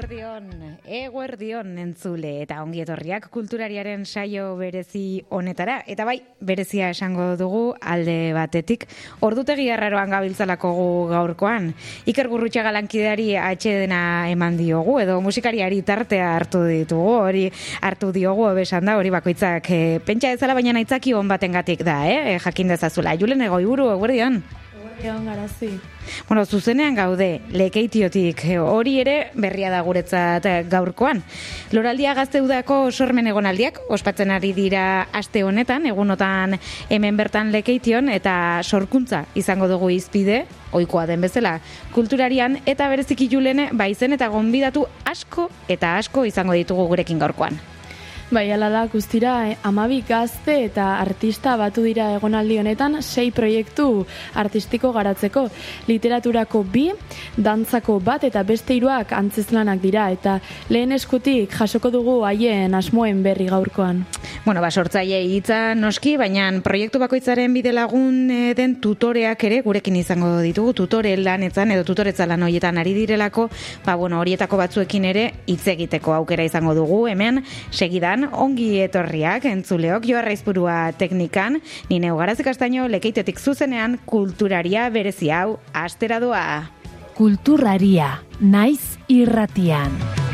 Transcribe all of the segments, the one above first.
Eguerdion entzule eta ongi etorriak kulturariaren saio berezi honetara. Eta bai, berezia esango dugu alde batetik. Ordutegi arraroan gabiltzalako gu gaurkoan. Iker Gurrutxaga lankideari atsedena eman diogu, edo musikariari tartea hartu ditugu, hori hartu diogu besan da, hori bakoitzak pentsa ezala, baina aitzaki on batengatik da, jakin dezazula. Julen Egoiburu, eguerdion. Egon garazi. Bueno, zuzenean gaude, Lekeitiotik, hori ere berria da guretzat gaurkoan. Loraldia Gazteudako sormen egonaldiak ospatzen ari dira aste honetan, egunotan hemen bertan Lekeition, eta sorkuntza izango dugu hizpide, ohikoa den bezala, kulturarian, eta bereziki Julene, baizen eta gonbidatu asko eta asko izango ditugu gurekin gaurkoan. Bai, ala da, guztira, 12 gazte eta artista batu dira egonaldi honetan 6 proiektu artistiko garatzeko. Literaturako 2, dantzako 1 eta beste 3 antzezlanak dira, eta lehen eskutik jasoko dugu haien asmoen berri gaurkoan. Bueno, sortzaile hitza noski, baina proiektu bakoitzaren bide lagun den tutoreak ere gurekin izango ditugu, tutore lanetan edo tutoretza lan horietan ari direlako, horietako batzuekin ere hitz egiteko aukera izango dugu, hemen segidan ongi etorriak entzuleok, Joarra Izpurua teknikan, ni Neu Garazi Castaño Lekeitetik zuzenean kulturaria berezi hau astera doa. Kulturaria, naiz irratian.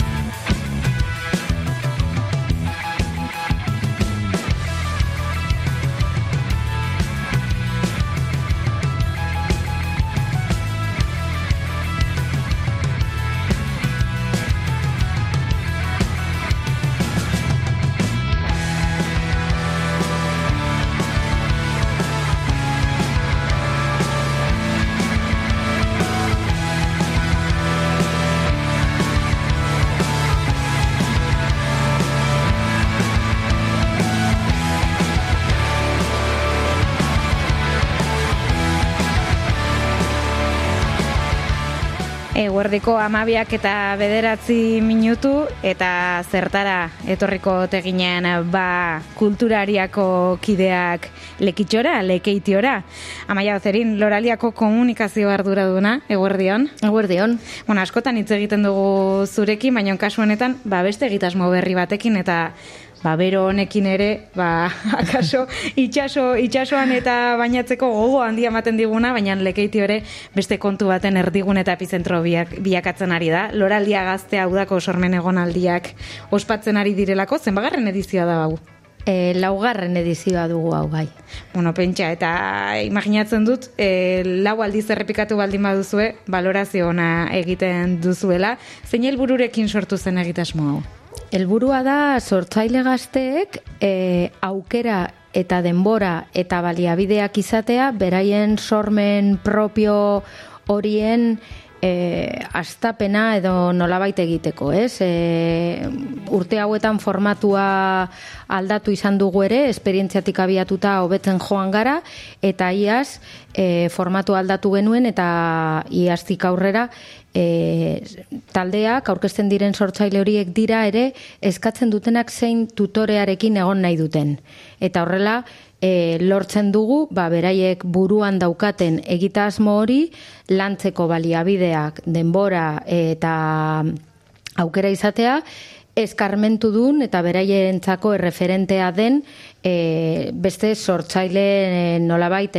Eguerdiko 12 eta 9 minutu, eta zertara etorriko teginen kulturariako kideak Lekitxora, Lekeitiora. Amaia Ozerin, Loraliako komunikazio arduraduna, eguerdion. Eguerdion. Bueno, askotan hitz egiten dugu zurekin, baina kasu honetan, beste egitasmo berri batekin, eta bero honekin ere, akaso itxasoan eta bainatzeko gogo handia ematen diguna, baina Lekeitio ere beste kontu baten erdigun eta epizentro bilakatzen ari da. Loraldia Gaztea udako sormen egonaldiak ospatzen ari direlako, zenbagarren edizioa da hau? 4. edizioa dugu hau, bai. Bueno, pentsa, eta imaginatzen dut, 4 aldiz errepikatu baldin baduzue, balorazio ona egiten duzuela. Zein helbururekin sortu zen egitasmo hau? Helburua da sortzaile gazteek aukera eta denbora eta baliabideak izatea, beraien sormen propio horien astapena edo nolabait egiteko, ez? Urte hauetan formatua aldatu izan dugu ere, esperientziatik abiatuta hobetzen joan gara, eta iaz formatu aldatu genuen, eta iaztik aurrera taldeak, aurkezten diren sortzaile horiek dira ere, eskatzen dutenak zein tutorearekin egon nahi duten. Eta horrela, lortzen dugu, beraiek buruan daukaten egitasmo hori, lantzeko baliabideak, denbora eta aukera izatea, eskarmentu dun eta beraientzako erreferentea den beste sortzaile nolabait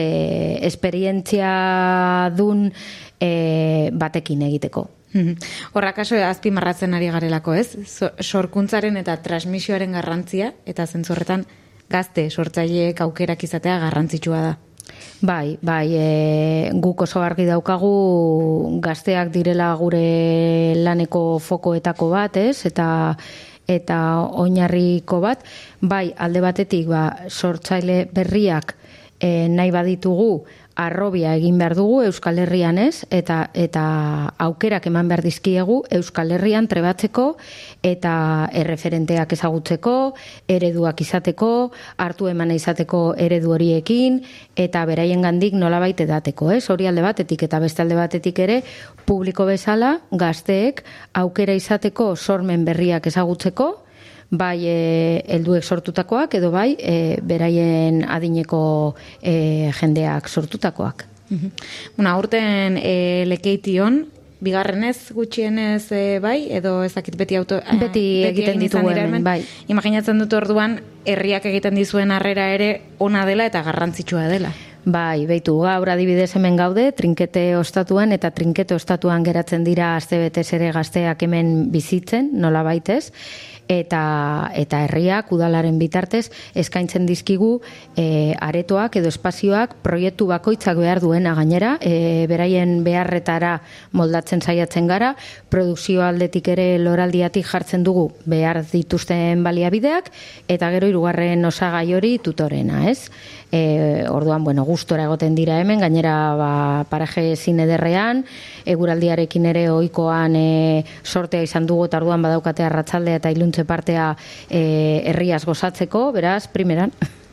esperientzia dun batekin egiteko. Horrakaso azpimarratzen ari garelako, ez? Sorkuntzaren eta transmisioaren garrantzia, eta zentzorretan gazte sortzaileek aukerak izatea garrantzitsua da. Bai, guk oso argi daukagu gazteak direla gure laneko fokoetako bat, ez? Eta oinarriko bat, bai, alde batetik sortzaile berriak nahi baditugu arrobia egin behar dugu Euskal Herrian, ez? Eta aukerak eman behar dizkiegu Euskal Herrian trebatzeko eta erreferenteak ezagutzeko, ereduak izateko, hartu emana izateko eredu horiekin, eta beraien gandik nolabait edateko, ez? Hori alde batetik, eta beste alde batetik ere, publiko bezala, gazteek aukera izateko sormen berriak ezagutzeko, bai helduek sortutakoak edo bai beraien adineko jendeak sortutakoak. Bueno, aurten Lekeition bigarrenez gutxienez bai, edo ezakit beti beti egiten ditugu hemen, bai. Imaginatzen dut orduan, herriak egiten dizuen harrera ere ona dela eta garrantzitsua dela. Bai, beitu, gaur adibidez hemen gaude, Trinkete ostatuan, eta Trinkete ostatuan geratzen dira astebetez ere gazteak hemen bizitzen, nola baitez, eta herriak udalaren bitartez eskaintzen dizkigu aretoak edo espazioak proiektu bakoitzak behar duena gainera, beraien beharretara moldatzen saiatzen gara, produkzio aldetik ere loraldiatik jartzen dugu behar dituzten baliabideak, eta gero hirugarren osagai hori tutorena, ez? Orduan, gustora egoten dira hemen, gainera paraje zinederrean, eguraldiarekin ere ohikoan sortea izan dugu, eta orduan badaukate arratsaldea eta iluntze partea herriaz gozatzeko, beraz, primeran.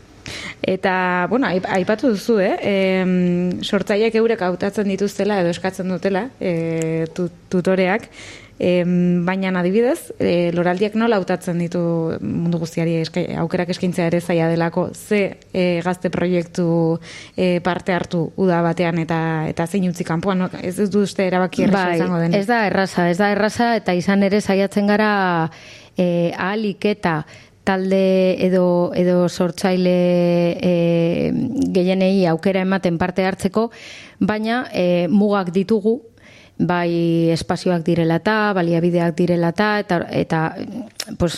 Eta, aipatu duzu, sortzaileek eurek hautatzen dituztela edo eskatzen dutela tutoreak, baina adibidez, loraldiak nola hautatzen ditu mundu guztiari aukerak eskaintzea ere zaila delako, ze gazte proiektu parte hartu uda batean eta zein utzi kanpoan, ez dut uste erabaki erraza izango den. Ez da erraza, eta izan ere saiatzen gara ahalik eta talde edo sortzaile gehienei aukera ematen parte hartzeko, baina mugak ditugu, bai espazioak direla eta, baliabideak direla eta pues,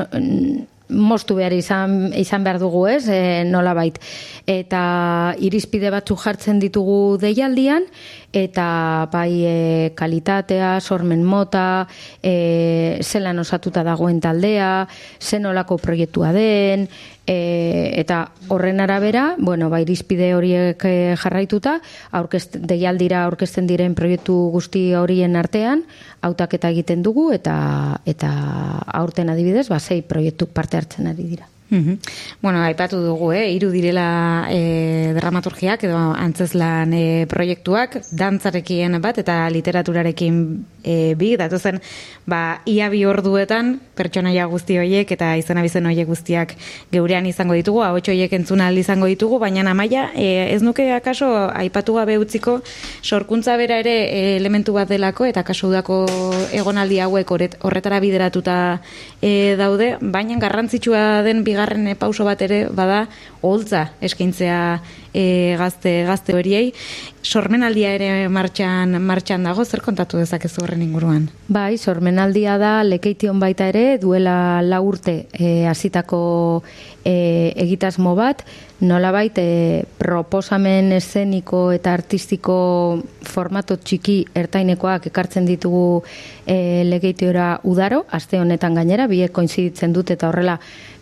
moztu behar izan behar dugu, ez, nolabait. Eta irizpide batzuk jartzen ditugu deialdian, eta bai kalitatea, sormen mota, zelan osatuta dagoen taldea, zenolako proiektua den, eta horren arabera, irizpide horiek jarraituta, deialdira aurkezten diren proiektu guzti horien artean, hautaketa egiten dugu, eta aurten adibidez, 6 proiektuk parte hartzen ari dira. Aipatu dugu, hiru direla dramaturgiak edo antzezlan proiektuak, dantzarekin bat eta literaturarekin bi, datozen ia 2 orduetan pertsonaia guzti horiek eta izen horiek guztiak geurean izango ditugu, ahots horiek entzuna izango ditugu, baina Amaia, ez nuke akaso aipatu gabe utziko sorkuntza bera ere elementu bat delako eta kasu dako egonaldi hauek horretara bideratuta daude, baina garrantzitsua den bigarren pauso bat ere bada oholtza eskaintzea gazte horiei. Sormenaldia ere martxan dago, zer kontatu dezakezu horren inguruan? Bai, sormenaldia da Lekeition baita ere, duela 4 urte hasitako egitasmo bat, nolabait proposamen eszeniko eta artistiko formato txiki ertainekoak ekartzen ditugu Lekeitiora udaro, aste honetan gainera, biek koinziditzen dut eta horrela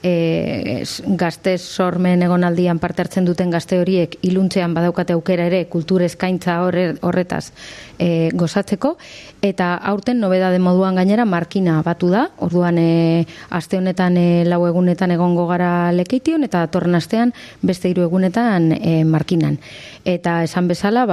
gazte sormen egonaldian parte hartzen duten gazte horiek iluntzean badaukate aukera ere kultur eskaintza horretaz gozatzeko, eta aurten nobedade moduan gainera markina batu da, orduan aste honetan 4 egunetan egongo gara Lekeition eta datorren astean beste 3 egunetan markinan. Eta esan bezala,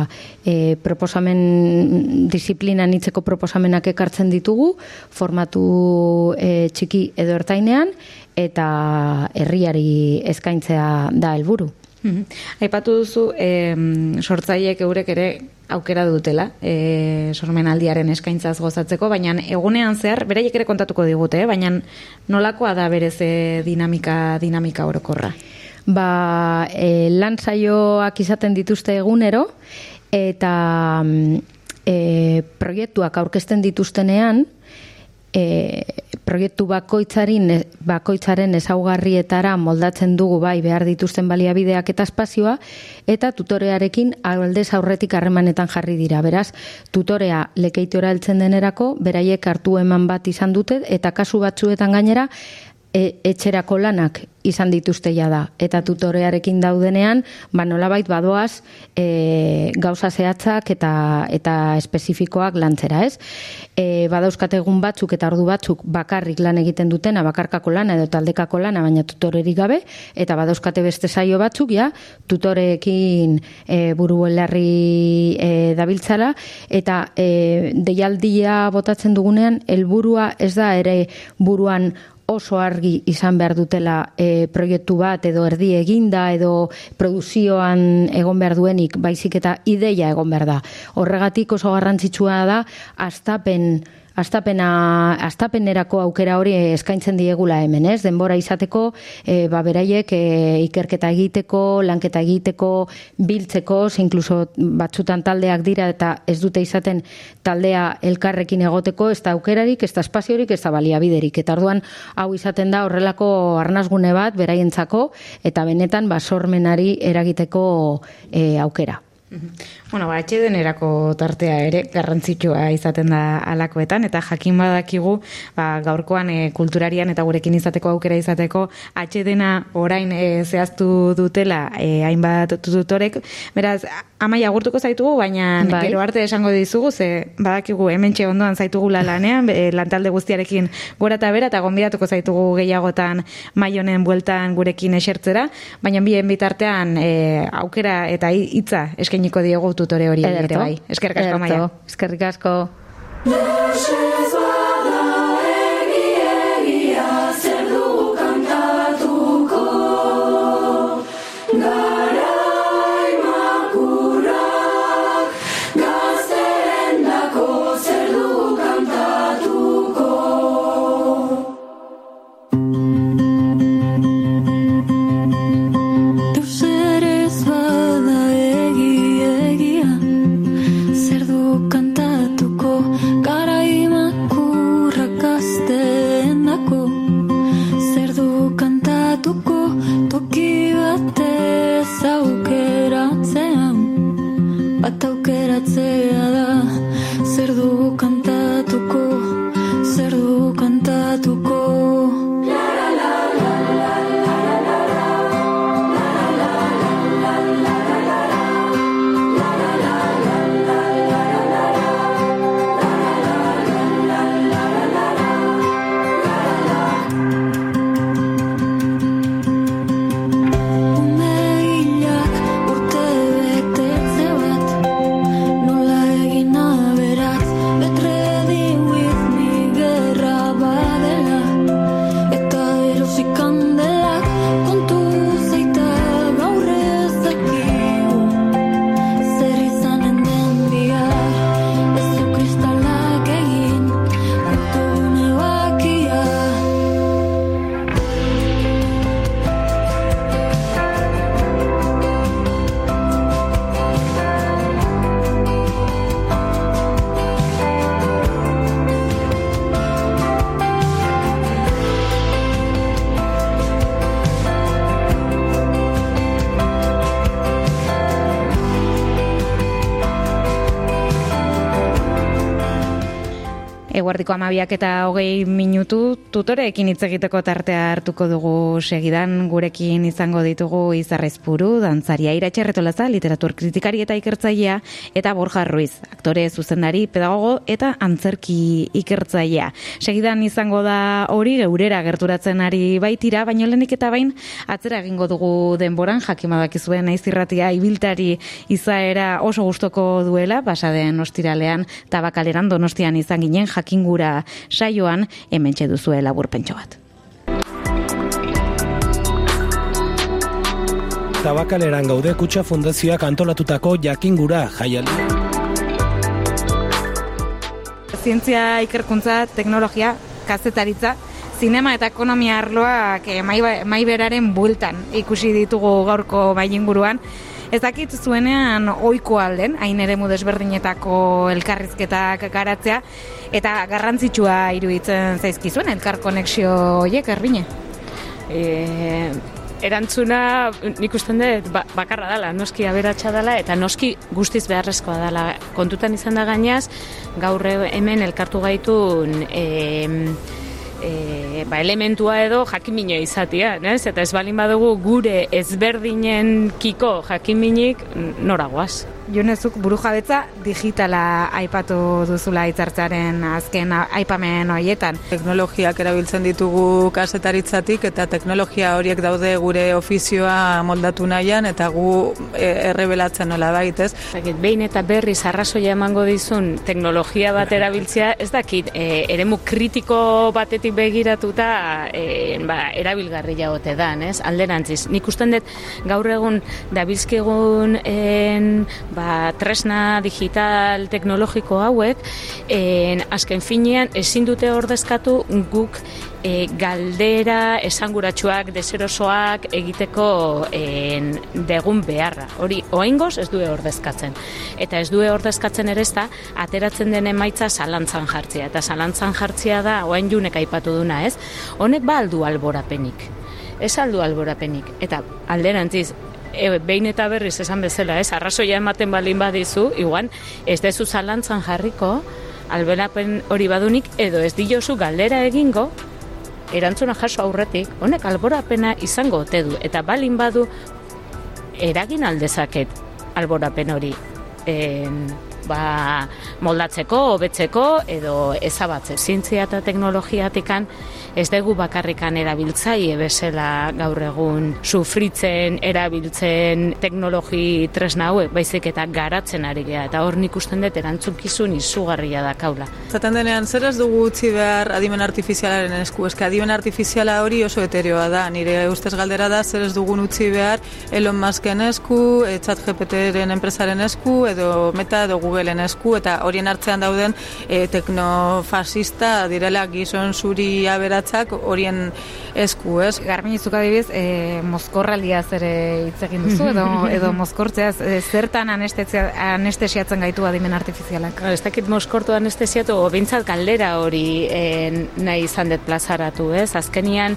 proposamen disiplina anitzeko proposamenak ekartzen ditugu, formatu txiki edo ertainean, eta herriari eskaintzea da helburu. Aipatu duzu, sortzaileek eurek ere aukera dutela, sormenaldiaren eskaintzaz gozatzeko, baina egunean zehar, beraiek ere kontatuko digute, baina nolakoa da berez dinamika orokorra? Lan saioak izaten dituzte egunero, eta proiektuak aurkezten dituztenean, proiektu bakoitzaren ezaugarrietara moldatzen dugu bai behar dituzten baliabideak eta espazioa, eta tutorearekin aldez aurretik harremanetan jarri dira. Beraz, tutorea Lekeitora heltzen denerako, beraiek hartu eman bat izan dute, eta kasu batzuetan gainera, etxerako lanak izan dituzte da, eta tutorearekin daudenean, nolabait badoaz gauza zehatzak eta espezifikoak lantzera, ez? Badauzkat egun batzuk eta ordu batzuk bakarrik lan egiten dutena, bakarkako lana edo taldekako lana, baina tutorerik gabe, eta badauzkate beste saio batzuk, tutoreekin buru belarri dabiltzala, eta deialdia botatzen dugunean, helburua ez da ere buruan oso argi izan behar dutela proiektu bat edo erdi eginda edo produzioan egon behar duenik, baizik eta ideia egon behar da. Horregatik oso garrantzitsua da astapenerako aukera hori eskaintzen diegula hemen, ez? Denbora izateko, beraiek ikerketa egiteko, lanketa egiteko, biltzeko, inkluso batzutan taldeak dira eta ez dute izaten taldea elkarrekin egoteko, ez da aukerarik, ez da espaziorik, ez da baliabiderik. Eta orduan, hau izaten da horrelako arnasgune bat beraientzako eta benetan sormenari eragiteko aukera. Bueno, atxedenerako tartea ere garrantzitsua izaten da alakoetan, eta jakin badakigu gaurkoan kulturarian eta gurekin izateko aukera izateko atxedena orain zehaztu dutela hainbat tutorek. Beraz, Amaia, agurtuko zaitugu, baina gero arte esango dizugu, ze badakigu hementxe ondoan zaitugula lanean, lantalde guztiarekin gora eta bera, eta gonbidatuko zaitugu gehiagotan Maionen bueltan gurekin esertzera, baina bien bitartean aukera eta hitza eskainiko diegu tutore hori ere bai. Eskerrik asko, Amaia. Eskerrik asko. Eguerdiko 12:20 tutoreekin hitz egiteko tartea hartuko dugu segidan. Gurekin izango ditugu Izar Aizpuru, dantzaria, Iratxe Retolaza, literatur kritikari eta ikertzailea, eta Borja Ruiz, aktore, zuzendari, pedagogo eta antzerki ikertzailea. Segidan izango da hori geurera gerturatzen ari baitira, baina lehenik eta bain atzera egingo dugu denboran, jakin badakizuen Naiz Irratia ibiltari izaera oso gustoko duela, pasaden ostiralean Tabakaleran Donostian izan ginen jakingura saioan, hementxe duzue laburpentxo bat. Tabakaleran gaude Kutxa Fundazioak antolatutako jakingura jaialdia. Zientzia, ikerkuntza, teknologia, kazetaritza, zinema eta ekonomia arloak maiberaren bueltan ikusi ditugu gaurko mailinguruan. Ez dakit zuenean ohiko alden, hain eremu desberdinetako elkarrizketak garatzea, eta garrantzitsua iruditzen zaizkizuen elkar konexio horiek, Errine? Erantzuna nik usten dut bakarra dela, noski aberatsa dela, eta noski guztiz beharrezkoa dela. Kontutan izan da gainaz, gaur hemen elkartu gaitun elementua edo jakimino izatea, ez? Eta ez balin badugu gure ezberdinen kiko jakiminik noragoaz. Junezuk burujabetza digitala aipatu duzula hitzartzearen azken aipamen horietan. Teknologiak erabiltzen ditugu kazetaritzatik eta teknologia horiek daude gure ofizioa moldatu nahian eta gu errebelatzen nola baitez. Behin eta berriz arrazoia emango dizun teknologia bat erabiltzea, ez dakit, eremu kritiko batetik begiratuta erabilgarria ote dan, ez? Alderantziz. Nik usten dut gaur egun dabilzkigun tresna digital teknologiko hauek, azken finean ezin dute ordezkatu guk galdera esanguratsuak, deserosoak egiteko degun beharra. Hori, oraingoz ez du ordezkatzen. Eta ez du ordezkatzen ere ezta, ateratzen den emaitza zalantzan jartzea. Eta zalantzan jartzea da, orain Junek aipatu duna, ez? Honek ba aldu alborapenik. Ez aldu alborapenik. Eta alderantziz, behin eta berriz esan bezala, ez? Arrazoia ematen balin badizu, igual, ez dezu zalantzan jarriko, alborapen hori badunik, edo ez diozu galdera egingo, erantzuna jaso aurretik, honek alborapena izango ote du, eta balin badu eragin aldezaket alborapen hori moldatzeko, hobetzeko edo ezabatzen. Zientzia eta teknologiatikan ez dugu bakarrikan erabiltzaile bezala gaur egun sufritzen, erabiltzen teknologi tresna hauek, baizik eta garatzen ari gea, eta hor nik usten dut erantzukizun izugarria da kaula. Zaten denean, zer ez dugu utzi behar adimen artifizialaren esku? Eske adimen artifiziala hori oso eterioa da, nire ustez galdera da, zer ez dugun utzi behar Elon Musken esku, ChatGPTren enpresaren esku, edo Meta edo Googleen esku, eta horien hartzean dauden teknofasista direla gizon zuri aberatzak horien esku, ez? Garmin izuk adibiz, mozkorraldiaz ere hitz egin duzu, edo mozkortzeaz, zertan anestesiatzen gaitu adimen artifizialak? Ez dakit mozkortu anestesiatu, bintzat galdera hori nahi izan dut plazaratu, ez? Azkenian,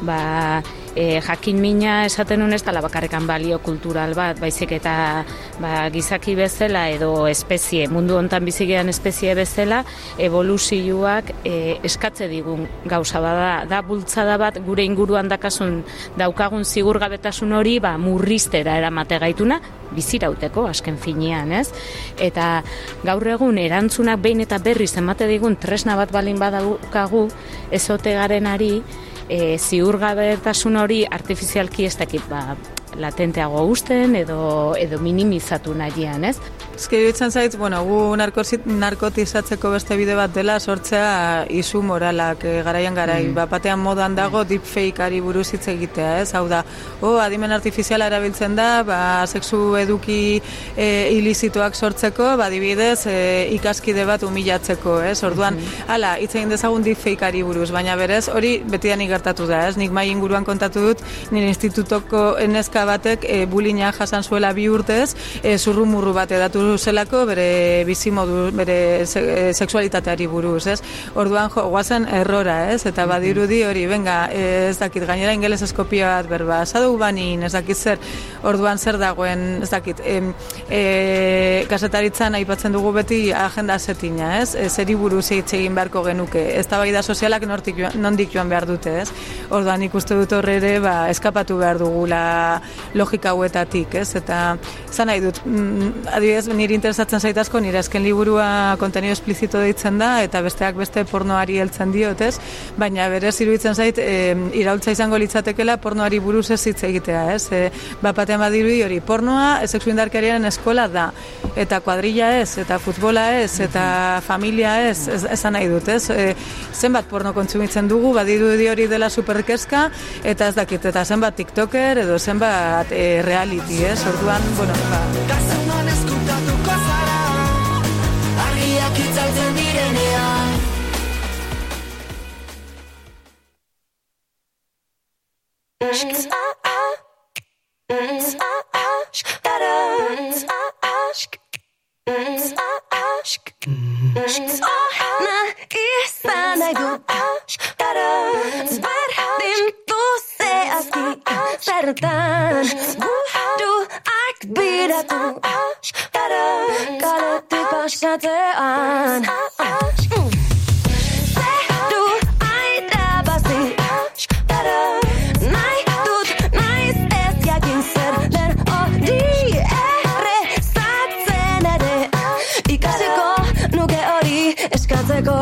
jakin mina esaten ez dela bakarrekan balio kultural bat, baizik eta gizaki bezala edo espezie, mundu hontan bizigean espezie bezala, evoluzioak eskatze digun gauza bada, da bultzada bat gure inguruan daukagun zigurgabetasun hori murriztera eramate gaituna, bizirauteko azken finean, ez? Eta gaur egun erantzunak behin eta berriz emate digun tresna bat balin badaukagu, ezote garenari, ziurgabetasun hori artifizialki ez dakit latenteago usten edo minimizatu nahian, ez? Iruditzen zait, gu narkotizatzeko beste bide bat dela sortzea izu moralak garaian batean modan dago deepfake-ari buruz hitz egitea, ez? Hau da, adimen artifiziala erabiltzen da, sexu eduki ilizituak sortzeko, adibidez, ikaskide bat humilatzeko, ez? Orduan, hitz egin dezagun deepfake-ari buruz, baina berez, hori betidanik gertatu da, ez? Nik mai inguruan kontatu dut, nire institutoko neska batek bullyinga jasan zuela 2 urtez, zurrumurru bat edatu zelako bere bizimodu, bere sexualitateari buruz, ez? Orduan goazen errora, ez? Eta badirudi hori, ez dakit, gainera ingeles eskopia bat berba, sadu banin, ez dakit zer, orduan zer dagoen, ez dakit, kazetaritzan aipatzen dugu beti agenda setina, ez? Zeri buruz hitz egin beharko genuke, eztabaida sozialak nondik joan behar dute, ez? Orduan ikuste dut horre ere, eskapatu behar dugula logika hauetatik, ez? Eta zan nahi dut, adibidez, niri interesatzen zait asko, nire azken liburua kontenido esplizito deitzen da, eta besteak beste pornoari heltzen diot, ez? Baina berez iruditzen zait, iraultza izango litzatekela pornoari buruz ez hitz egitea, ez? Bapatean badirudi hori, pornoa sexu indarkeriaren eskola da, eta kuadrilla ez, eta futbola ez, eta familia ez, esan nahi dut, ez? Zenbat porno kontsumitzen dugu, badirudi hori dela superkezka, eta ez dakit, eta zenbat tiktoker, edo zenbat reality, ez? Orduan, Gazunan eskutatuko zara, argiak itzaltzen direnean. Izan nahi du berdin duzeazki zertan buruak biratu kaletik pasatean zeru airabazi nahi dut naiz ez jakin zer den hori errezatzen ulertzeko.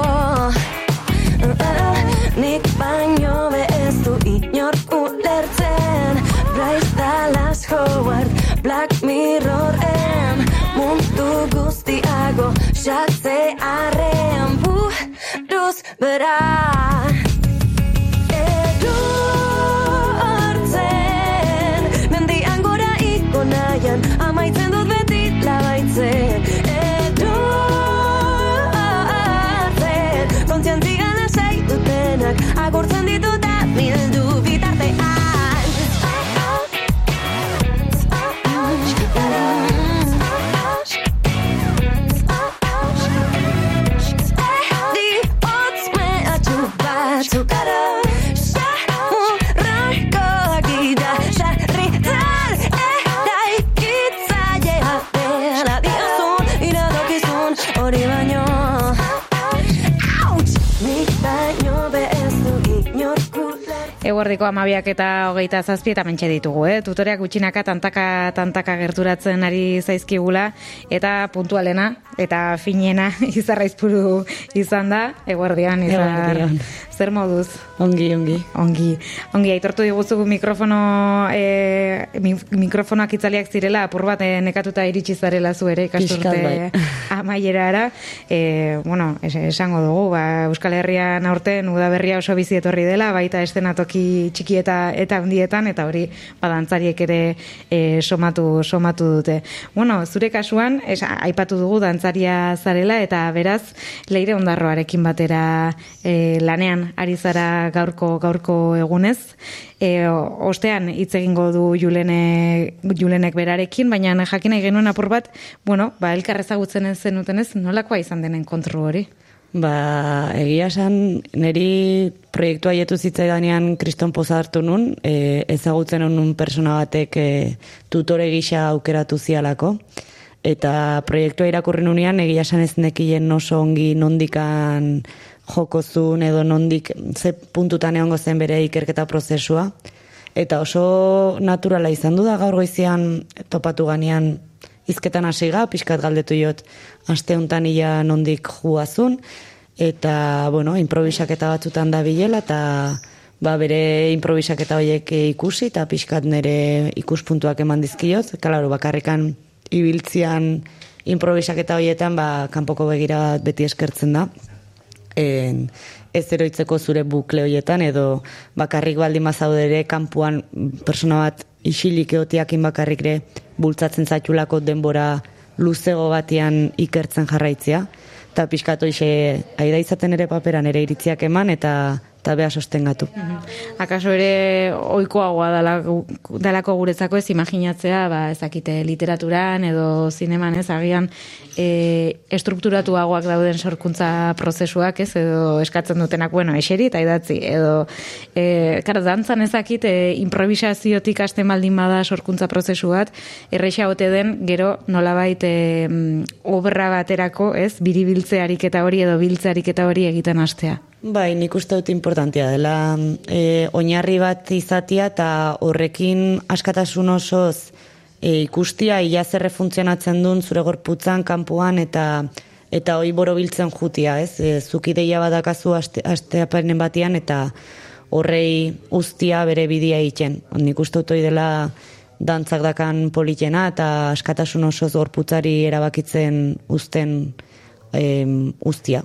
Nik baino ez du inork ulertzen. Bryce Dallas Howard, Black Mirroren mundu guztiago xatzearen buruz bera. Edurtzen, mendian gora iko nahian, amaitzen dut beti labaitzen. Edurtzen, kontzientzia lasai dutenak, agurtzen ditut da bildu bitartean. Eguerdiko 12:27 eta mentxe ditugu, tutoreak gutxinaka tantaka gerturatzen ari zaizkigula, eta puntualena eta finena Izarraizpuru izan da. Eguerdian, Izar. Zer moduz? Ongi, aitortu diguzu mikrofonoak itzaliak zirela, apur bat nekatuta iritsi zarela zu ere ikasturte amaierara. Esango dugu, Euskal Herrian aurten udaberria oso bizi etorri dela, baita eszenatoki txiki eta handietan, eta hori dantzariek ere somatu dute. Zure kasuan, aipatu dugu dantzaria zarela, eta beraz, Leire Ondarroarekin batera lanean ari zara gaurko egunez. Ostean hitz egingo du Julenek berarekin, baina jakin nahi genuen apur bat, elkar ezagutzen zenutenez, nolakoa izan denen kontrol hori? Egia esan, niri proiektua haietu zitzaidanean Kriston poza hartu nun, ezagutzen nun persona batek tutore gisa aukeratu zialako, eta proiektua irakurri nunean, egia esan ez nekien oso ongi nondikan jokozun edo nondik ze puntutan egongo zen bere ikerketa prozesua, eta oso naturala izan du da gaur goizian topatu ganean izketan hasiga, pixkat galdetu jot aste hontan ia nondik juazun, eta improvisaketa batzutan da bilela, eta bere improvisaketa horiek ikusi, eta pixkat nire ikuspuntuak eman dizkiot, kalaro bakarrikan ibiltzian improvisaketa horietan kanpoko begira beti eskertzen da. Ez eroitzeko zure bukle horietan, edo bakarrik baldin bazaude ere kanpuan persona bat isilik egotiakin bakarrik ere bultzatzen zaitulako denbora luzego batean ikertzen jarraitzea, eta pixkatu aida izaten ere paperan ere iritziak eman, eta beha sostengatu. Akaso ere ohikoagoa dalako guretzako ez imaginatzea, ezakite literaturan edo zineman agian estrukturatuagoak dauden sorkuntza prozesuak, edo eskatzen dutenak, eseri eta idatzi, edo dantzan ezakit improvisaziotik hasten baldin bada sorkuntza prozesu bat, erresa ote den gero nolabait obra baterako, biribiltze ariketa hori edo biltze ariketa hori egiten hastea. Nik uste dut importantia dela oinarri bat izatia, eta horrekin askatasun osoz ikustia ia zerre funtzionatzen duen zure gorputzan, kanpoan, eta hoi borobiltzen jutia, zuk ideia badakazu asteaparen batian, eta horrei ustia bere bidea egiten. Nik uste dut hoi dela dantzak dakan politena, eta askatasun osoz gorputzari erabakitzen uzten ustia.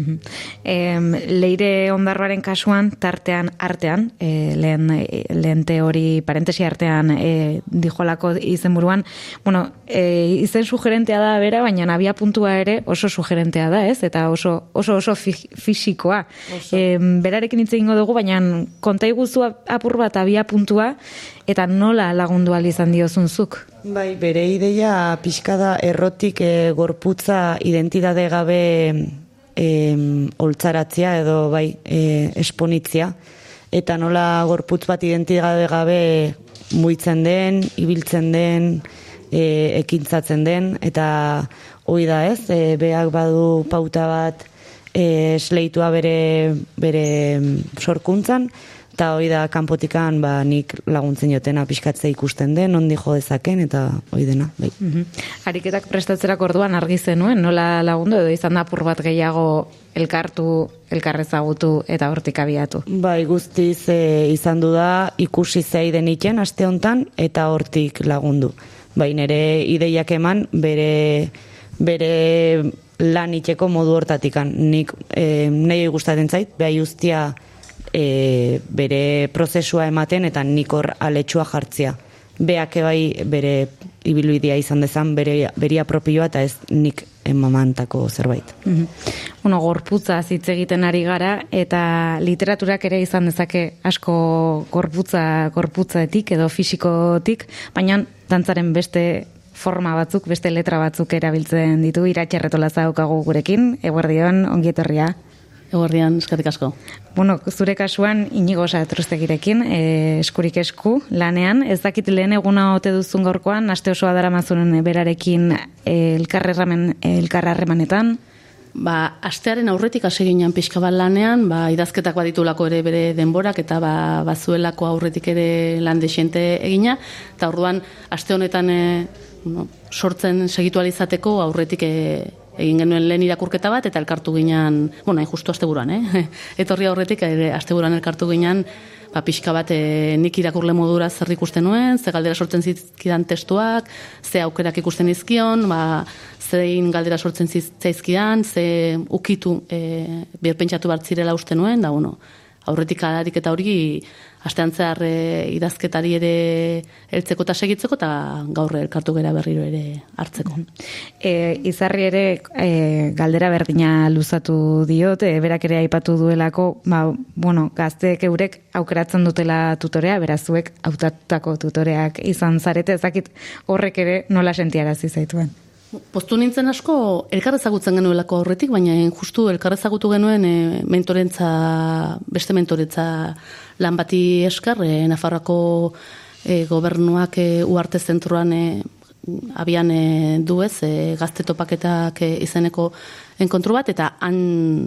Leire Ondarroaren kasuan, tartean artean, lehen teori parentesi artean dijolako izenburuan, izen sugerentea da bera, baina abia puntua ere oso sugerentea da, eta oso fisikoa. Berarekin hitz egingo dugu, baina konta iguzu apur bat abia puntua, eta nola lagundu ahal izan diozunzuk? Bere ideia pixka da errotik gorputza identitate gabe oltzaratzea edo esponitzea, eta nola gorputz bat identitate gabe muitzen den, ibiltzen den, ekintzatzen den, eta hoi da beak badu pauta bat esleitua bere sorkuntzan, Eta hori da kanpotikan nik laguntzen jotena pixkatze ikusten den, ondi jo dezaken, eta hori dena. Bai. Ariketak prestatzerak orduan argi zenuen, nola lagundu edo izan da apur bat gehiago elkartu, elkarrezagutu eta hortik abiatu? Bai, guztiz izan du da ikusi zei deniken aste hontan eta hortik lagundu. Bai, nire ideiak eman bere lan itxeko modu hortatikan. Nik nahi gustatzen zait, behai guztia bere prozesua ematen eta nik hor aletxua jartzia. Beak bai bere ibiluidea izan dezan, beria propioa eta ez nik emamantako zerbait. Gorputza hitz egiten ari gara eta literaturak ere izan dezake asko gorputzaetik edo fisikotik, baina dantzaren beste forma batzuk, beste letra batzuk erabiltzen ditu. Iratxe Retolaza daukagu gurekin, eguerdion, ongi etorria. Eguerdian, eskatik asko. Zure kasuan Inigo Saetrustegirekin, eskurik esku lanean, ez dakit lehen eguna ote duzun gaurkoan, aste osoa daramazunen berarekin elkarrarremanetan? Astearen aurretik hasi ginen pixka bat lanean, idazketak baditulako ere bere denborak eta bazuelako aurretik ere lan desiente egina, eta orduan aste honetan sortzen segitu alizateko aurretik egin genuen lehen irakurketa bat, eta elkartu ginen, hain justu asteburuan, etorri aurretik, asteburuan elkartu ginen, pixka bat nik irakurle modura zer ikusten nuen, ze galdera sortzen zizkidan testuak, ze aukerak ikusten izkion, zein galdera sortzen zaizkidan, ze ukitu birpentsatu bartzirela uste nuen, da aurretik alarik eta hori astean zehar idazketari ere heltzeko eta segitzeko eta gaur elkartu gera berriro ere hartzeko. Izarri ere galdera berdina luzatu diot, berak ere aipatu duelako, gazteek eurek aukeratzen dutela tutorea, berazuek hautatutako tutoreak izan zarete, ezakit horrek ere nola sentiarazi zaituen. Poztu nintzen asko elkarrezagutzen genuelako aurretik, baina justu elkarrezagutu genuen beste mentoretza lan bati esker, Nafarroako gobernuak Uarte Zentruan abian duez, gazte topaketak izeneko enkontru bat, eta han,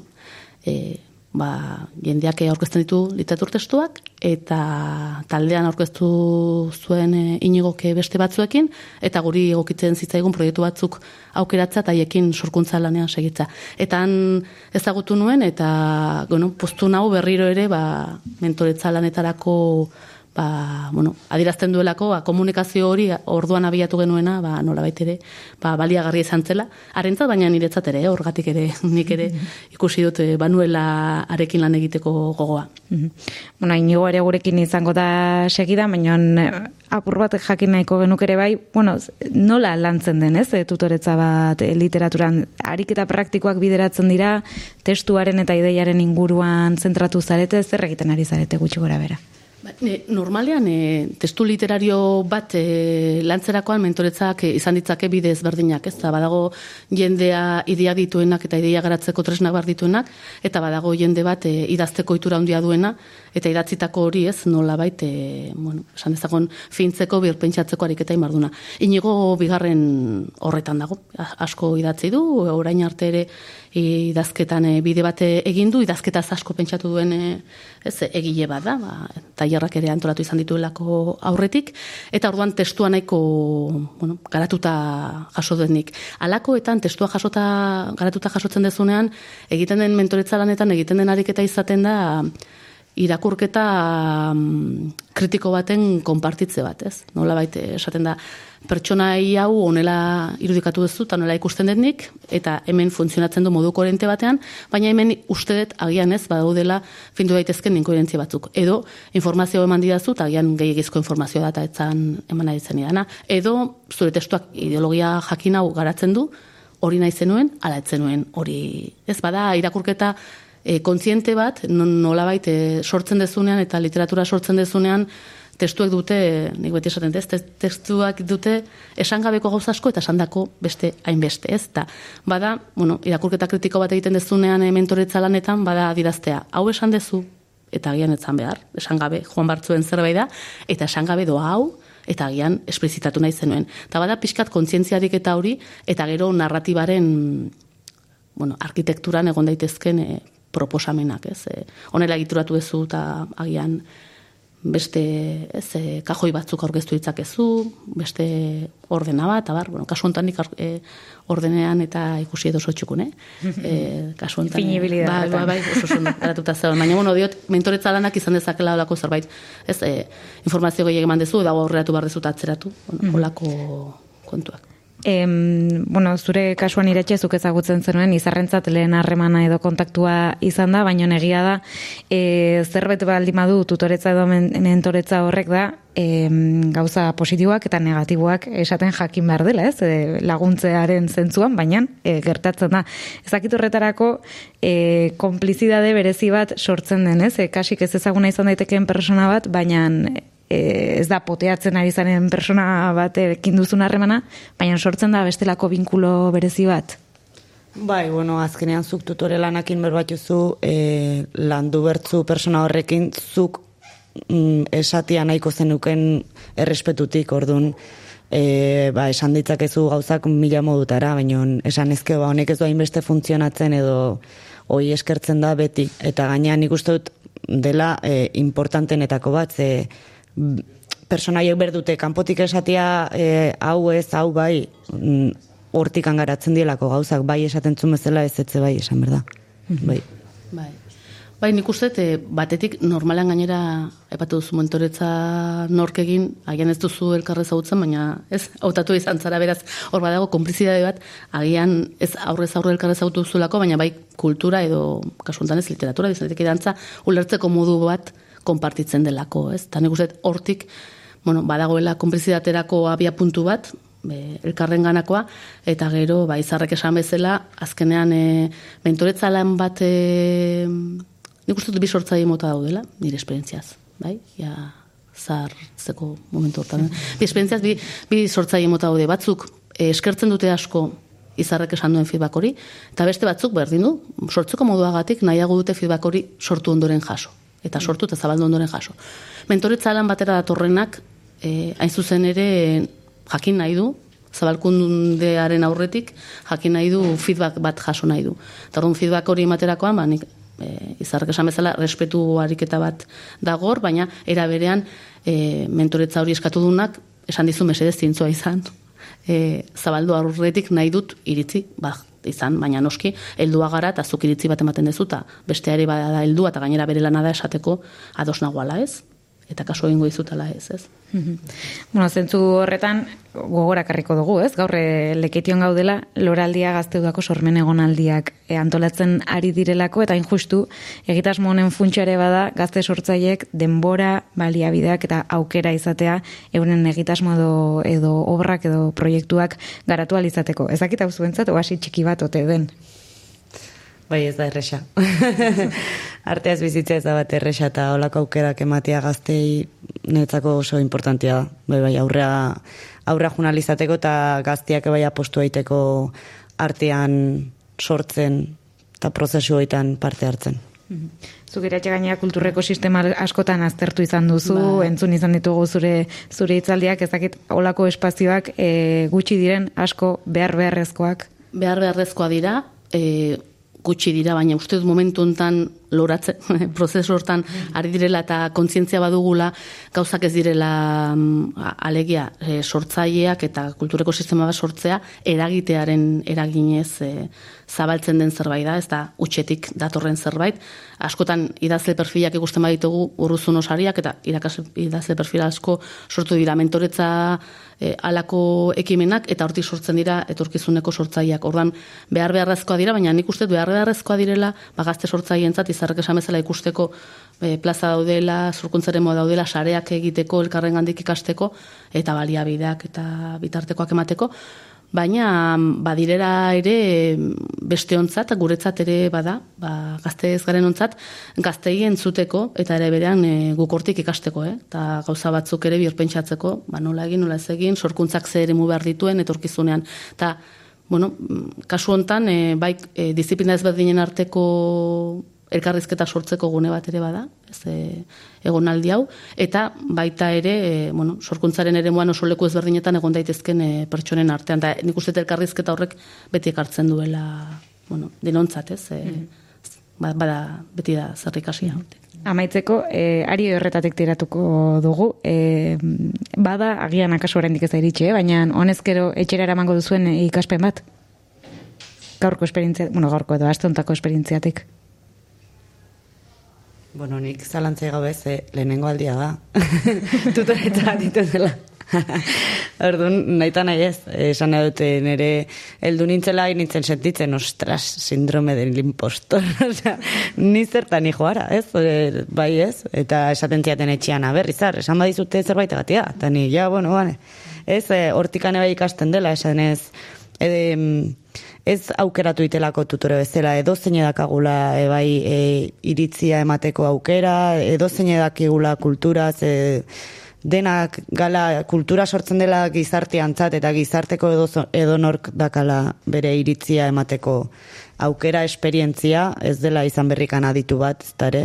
jendeak aurkezten ditu literatur testuak, eta taldean aurkeztu zuen Inigoke beste batzuekin, eta guri egokitzen zitzaigun proiektu batzuk aukeratza eta haiekin sorkuntza lanean segitza. Eta han ezagutu nuen, eta poztu nau berriro ere mentoretza lanetarako adierazten duelako, komunikazio hori orduan abiatu genuena, nolabait ere, baliagarria izan zela, harentzat, baina niretzat ere, horgatik ere, nik ere ikusi dut banuela arekin lan egiteko gogoa. Inigo ere gurekin izango da segida, baina apur bat jakin nahiko genuk ere bai, nola lantzen den, tutoretza bat literaturan, ariketa praktikoak bideratzen dira, testuaren eta ideiaren inguruan zentratu zarete, zer egiten ari zarete gutxi gora bera? Normalean, testu literario bat lantzerakoan mentoretzak izan ditzake bide ezberdinak, badago jendea ideiak dituenak eta ideia garatzeko tresnak bar dituenak, eta badago jende bat idazteko ohitura handia duena, eta idatzitako hori nolabait, esan dezagon fintzeko, birpentsatzeko ariketa imarduna. Inigo bigarren horretan dago, asko idatzi du, orain arte ere idazketan bide bat egin du, idazketaz asko pentsatu duen egile bat da, tailerrak ere antolatu izan dituelako aurretik, eta orduan testua nahiko garatuta jaso denik. Halakoetan testua garatuta jasotzen dezunean, egiten den mentoretza lanetan, egiten den ariketa izaten da, irakurketa kritiko baten konpartitze bat, Nolabait esaten da, pertsonai hau honela irudikatu duzu eta honela ikusten dut nik, eta hemen funtzionatzen du modu koherente batean, baina hemen uste dut agian badaudela findu daitezken inkoherentzia batzuk. Edo informazio eman didazu, eta agian gehiagizko informazioa da eta etzan eman nahi zen idana. Edo zure testuak ideologia jakin hau garatzen du, hori nahi zenuen, ala etzenuen hori. Bada irakurketa kontziente bat, nolabait sortzen dezunean eta literatura sortzen dezunean, testuek dute, nik beti esaten testuak dute esangabeko gauza asko eta esandako beste hainbeste, Eta bada, irakurketa kritiko bat egiten dezunean mentoretza lanetan, bada diraztea, hau esan dezu, eta agian etzan behar, esangabe joan bartzuen zerbait da, eta esangabe doa hau, eta agian esplizitatu nahi zenuen. Eta bada pixkat kontzientziarik eta hori, eta gero narratibaren arkitekturan egon daitezken proposamenak, ez? Honela egituratu duzu eta agian beste kajoi batzuk aurkeztu ditzakezu, beste ordena bat, bueno, kasu honetan nik ordenean eta ikusi edo sotxukun, kasu honetan. Finibilidad. Bai, oso garatuta zegoen. Baina, bueno, diot, mentoretza lanak izan dezakela olako zerbait, informazio gehiago eman dezu, dago aurreratu behar dezu eta atzeratu, olako kontuak. Bueno, zure kasuan iratxezuk ezagutzen zenuen, izarrentzat lehen harremana edo kontaktua izan da, baina egia da, zerbait baldin badu tutoretza edo mentoretza horrek da, gauza positiboak eta negatiboak esaten jakin behar dela, ez? Laguntzearen zentzuan, baina gertatzen da. Ezakit horretarako konplizidade berezi bat sortzen den, ez? Kasik ez ezaguna izan daitekeen persona bat, baina ez da poteatzen ari zaren persona batekin duzun harremana, baina sortzen da bestelako binkulo berezi bat. Bai, bueno, azkenean zuk tutore lanakin berbatuzu, landu bertzu persona horrekin zuk esatia nahiko zenuken errespetutik, orduan, esan ditzakezu gauzak 1000 modutara, baina esan ezke, honek ez du hainbeste funtzionatzen edo hoi eskertzen da beti. Eta gainean nik uste dut dela importantenetako bat, personaiek berdute, kanpotik esatia hau ez, hau bai, hortik angaratzen dielako gauzak, bai esaten zumezela ez etze bai esan, berda? Bai, nik uste, batetik normalean gainera epatu duzu mentoretza nork egin, agian ez duzu elkarrez hautzen, baina ez, hautatu izan zara beraz, hor badago, konplizidade bat, agian ez aurrez aurre elkarrez hautu duzulako, baina bai kultura edo, kasuntan ez literatura, dizanetik dantza, ulertzeko modu bat konpartitzen delako, ez? Eta nik uste, hortik, bueno, badagoela konplizidaterako abia puntu bat, elkarren ganakoa, eta gero, izarrek esan bezala, azkenean mentoretza lan bat, nik uste dut bi sortzaile mota daudela, nire esperientziaz, bai? Ja, zahartzeko momentu hortan. Bi esperientziaz, bi sortzaile mota daude, batzuk eskertzen dute asko izarrek esan duen feedback hori, eta beste batzuk berdin du, sortzeko moduagatik nahiago dute feedback hori sortu ondoren jaso. Eta sortu eta zabaldu ondoren jaso. Mentoretza lan batera datorrenak, hain zuzen ere jakin nahi du, zabalkundearen aurretik, jakin nahi du feedback bat jaso nahi du. Eta orduan feedback hori ematerakoan, nik izarrek esan bezala, respetu ariketa bat dagor, baina era berean mentoretza hori eskatu dunak, esan dizu mesedez zintzoa izan, zabaldu aurretik nahi dut iritzi, izan, baina noski, heldua gara eta zuk iritzi bat ematen dezu, eta besteari bada heldua eta gainera bere lana da esateko ados nagoala ez, eta kasu egingo dizutala ez. Bueno, zentzu horretan gogorakarriko dugu, ez? Gaur Leketion gaudela, Loraldia Gazteudako sormen egonaldiak antolatzen ari direlako, eta injustu egitasmo honen funtsare bada gazte sortzaileek denbora, baliabideak eta aukera izatea euren egitasmo edo obrak edo proiektuak garatu ahal izateko. Ez dakit hau zuentzat oasi txiki bat ote den. Bai, ez da erresa. Arteaz bizitzea ez da bat erresa eta holako aukerak ematea gaztei netzako oso importantia da. Bai, aurra junalizateko eta gaztiak bai apostu aiteko artean sortzen eta prozesu hoitan parte hartzen. Zuk iratxe gainera kulturreko sistema askotan aztertu izan duzu, entzun izan ditugu zure hitzaldiak, ez dakit holako espazioak gutxi diren asko beharrezkoak? Beharrezkoa dira, gutxi dira, baina uste dut momentu hontan loratze, prozesu hortan ari direla eta kontzientzia badugula gauzak ez direla alegia sortzaileak eta kultureko sistema bat sortzea eragitearen eraginez zabaltzen den zerbait da, ez da utxetik datorren zerbait. Askotan idazle perfilak ikusten baditugu urruzun osariak eta idazle perfil asko sortu dira mentoretza alako ekimenak eta hortik sortzen dira etorkizuneko sortzaileak. Ordan beharrezkoa dira, baina nik uste beharrezkoa direla gazte sortzaileentzat izarrek esan bezala ikusteko plaza daudela, sorkuntzaren moda daudela, sareak egiteko, elkarrengandik ikasteko eta baliabideak eta bitartekoak emateko. Baina badirera ere besteontzat, guretzat ere bada, gazte ez garen ontzat, gaztei entzuteko eta ere berean guk hortik ikasteko, eta gauza batzuk ere birpentsatzeko, nola egin, nola ez egin, sorkuntzak ze eremu behar dituen etorkizunean. Eta, bueno, kasu hontan, bai, disiplina ezberdinen arteko elkarrizketa sortzeko gune bat ere bada, egonaldi hau, eta baita ere, sorkuntzaren eremuan oso leku ezberdinetan egon daitezken pertsonen artean, eta nik uste elkarrizketa horrek beti ekartzen duela, denontzat, bada beti da zer ikasia. Amaitzeko, ari horretatik tiratuko dugu, bada, agian akaso oraindik ez da iritsi, baina honezkero etxera eramango duzuen ikaspen bat? Gaurko gaurko edo astontako esperientziatik. Bueno, nik zalantzai gabe lehenengo aldia da. Tutoretza ditu dela. Orduan, nahita nahi ez, esan nahi dute nire heldu nintzela nintzen sentitzen, ostras, sindrome del impostor. Osea, ni zertan ni joara, ez? Bai ez? Eta esaten ziaten etxean, berrizar, esan badizute zerbait egatia. Eta ni, bueno, bane. Ez, hortikane bai ikasten dela, esan ez, ez aukeratu itelako tutore bezala, edo zein edakagula bai iritzia emateko aukera, edo zein edakigula kulturaz, denak gala kultura sortzen dela gizarteantzat eta gizarteko edo nork dakala bere iritzia emateko aukera, esperientzia, ez dela izan berrikan aditu bat,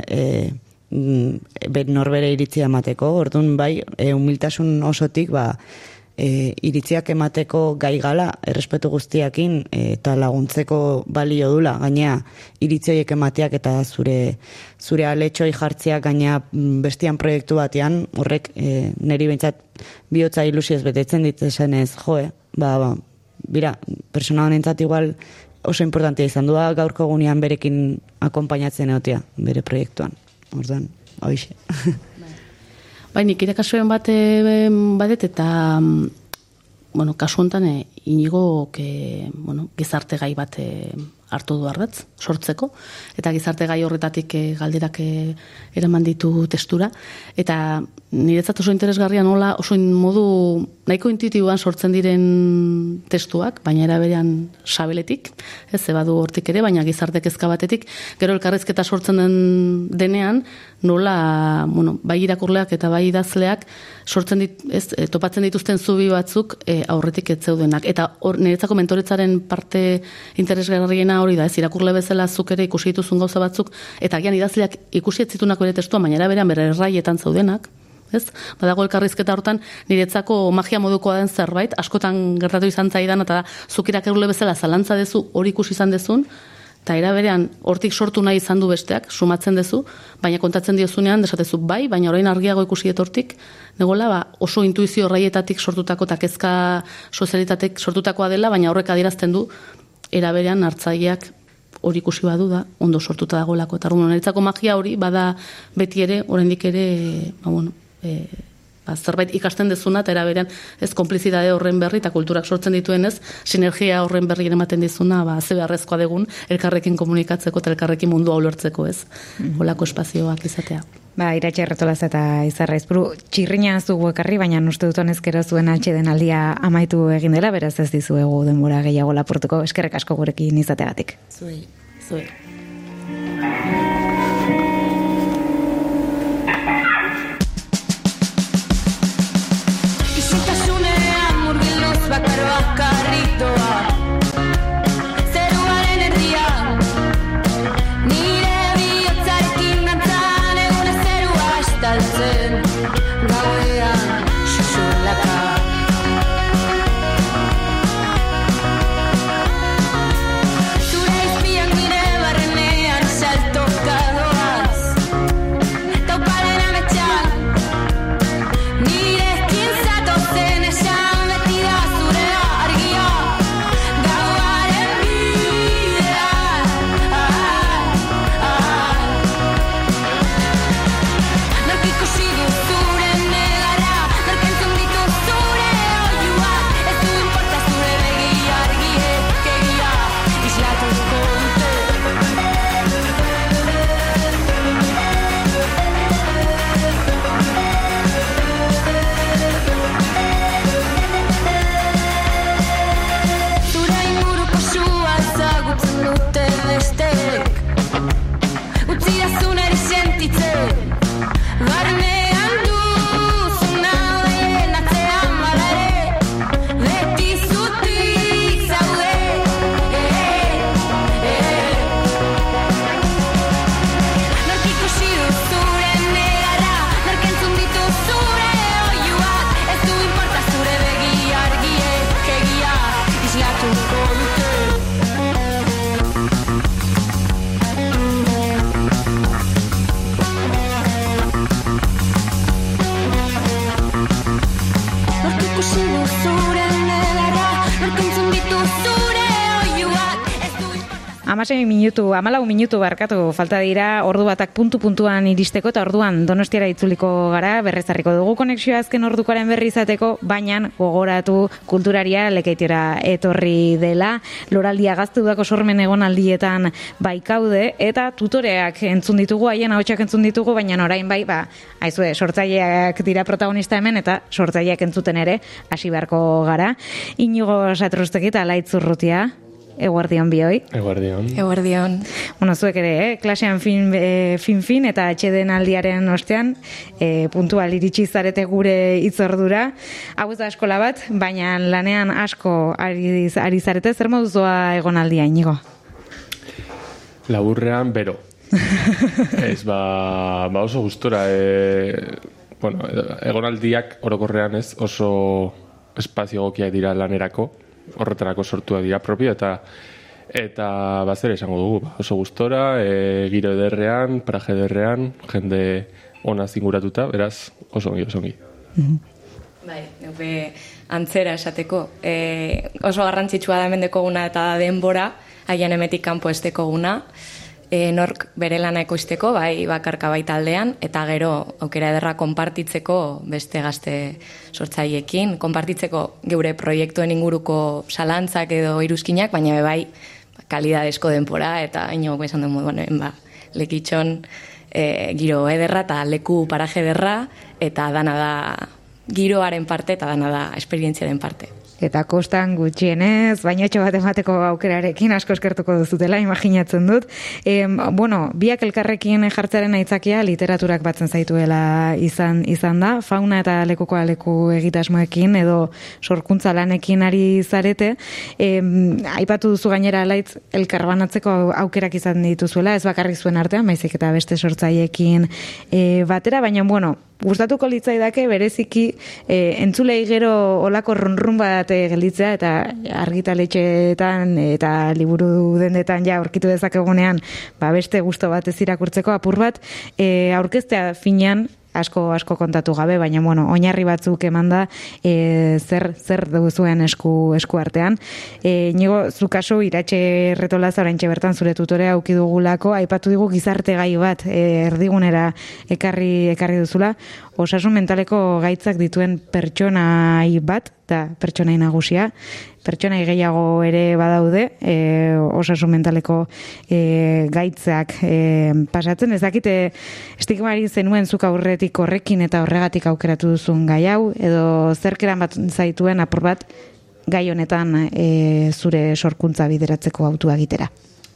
norbere iritzia emateko. Orduan bai, humiltasun osotik, iritziak emateko gai gala, errespetu guztiakin eta laguntzeko balio dula, gainea iritziak emateak eta zure aletxoi jartziak gainea bestian proiektu batean, horrek niri behintzat bihotza ilusioz betetzen ditzesan ez, bira, persona honentzat igual oso importantea izan du gaurko gunean berekin akonpainatzen egotea bere proiektuan, orduan, hoixe. Nik irakasuen badet eta, kasu honetan Inigo gizarte gai bat hartu du ardatz, sortzeko, eta gizarte gai horretatik galderak eraman ditu testura, eta niretzat oso interesgarria nola, oso modu nahiko intuitiboan sortzen diren testuak, baina eraberean sabeletik, ez badu hortik ere, baina gizarte kezka batetik, gero elkarrezketa sortzen denean, nola, bai irakurleak eta bai idazleak sortzen topatzen dituzten zubi batzuk aurretik ez zeudenak. Eta niretzako mentoretzaren parte interesgarriena hori da, ez irakurle bezala zuk ere ikusi dituzun gauza batzuk, eta agian idazleak ikusi ez zitunak bere testua, baina eraberean bere erraietan zeudenak, ez? Badago elkarrizketa hortan niretzako magia modukoa den zerbait, askotan gertatu izan zaidan, eta zuk irakurle bezala zalantza dezu, hori ikusi izan dezun, eta eraberean hortik sortu nahi izan du besteak, sumatzen dezu, baina kontatzen diozunean, desatezu bai, baina orain argiago ikusi hortik, negola, oso intuizio raietatik sortutako, eta kezka sozialitatek sortutakoa dela, baina horrek adierazten du, eraberean hartzaileak hori ikusi badu da, ondo sortuta dagoelako. Eta niretzako magia hori, bada beti ere, oraindik ere, zerbait ikasten dezuna, eta eraberean ez konplizidade horren berri, eta kulturak sortzen dituenez, sinergia horren berri ematen dizuna, ze beharrezkoa degun, elkarrekin komunikatzeko, eta elkarrekin mundua ulertzeko, ez? Holako espazioak izatea. Iratxe Erretolaz eta Izarra Izpuru, txirrina zugu ekarri, baina uste dut honezkero zuen atxeden aldia amaitu egin dela, beraz ez dizuegu denbora gehiago lapurtuko, eskerrek asko gurekin izateagatik. Zuei. Zure izpiak nire barrenean salto 14 minutu barkatu falta dira ordu batak puntuan iristeko eta orduan Donostiara itzuliko gara, berrezarriko dugu konexioa azken ordukoaren berri izateko, baina gogoratu kulturaria Lekeitiora etorri dela, loraldia gazteudako sormen egonaldietan baikaude eta tutoreak entzun ditugu, haien ahotsak entzun ditugu, baina orain bai, aizue, sortzaileak dira protagonista hemen eta sortzaileak entzuten ere hasi beharko gara. Inigo Satrustek eta Alaitz Urrutia, eguerdion bioi. Eguerdion. Bueno, zuek ere, klasean fin eta atxeden aldiaren ostean, puntual iritsi zarete gure itzordura. Hau ez da eskola bat, baina lanean asko ari zarete, zer moduzoa egonaldia, Inigo? Laburrean, bero. Ez, oso gustora. Bueno, egonaldiak orokorrean ez oso espazio egokiak dira lanerako, horretarako sortua dira propio, eta zer esango dugu, oso gustora, giro ederrean, paraje ederrean, jende ona zinguratuta, beraz, oso ongi. Bai, antzera esateko, oso garrantzitsua da hemen dekoguna eta denbora, haien emetik kanpo ez dekoguna, nork bere lana ekoizteko, bai bakarka bai taldean, eta gero aukera ederra konpartitzeko beste gazte sortzaileekin, konpartitzeko geure proiektuen inguruko zalantzak edo iruzkinak, baina bai kalidadezko denpora, eta ino esan dugu, Lekitxon giro ederra eta leku paraje ederra, eta dana da giroaren parte eta dana da esperientziaren parte. Eta kostan gutxienez, bainotxo bat emateko aukerarekin asko eskertuko duzutela, imaginatzen dut. Biak elkarrekin jartzearen aitzakia literaturak batzen zaituela izan da, fauna eta lekukoa leku egitasmoekin edo sorkuntza lanekin ari zarete. Aipatu duzu gainera Alaitz elkarbanatzeko aukerak izan dituzuela, ez bakarrik zuen artean, baizik eta beste sortzaileekin batera, baina gustatuko litzaidake bereziki entzulei gero olako runrun bat gelditzea eta argitaletxeetan eta liburu dendetan aurkitu dezakegunean beste gusto bat ez irakurtzeko apur bat aurkeztea finean asko kontatu gabe, baina oinarri batzuk emanda zer duzuen esku artean. Inigo, zu kasu Iratxe Retolaza oraintxe bertan zure tutorea auki dugulako, aipatu digu gizarte gai bat erdigunera ekarri duzula, osasun mentaleko gaitzak dituen pertsonai bat, eta pertsonai nagusia, pertsonai gehiago ere badaude, osasun mentaleko gaitzak pasatzen. Ez dakite estigmari zenuen zuk aurretik horrekin eta horregatik aukeratu duzun gai hau, edo zerkeran bat zaituen apur bat gai honetan zure sorkuntza bideratzeko autua egitera?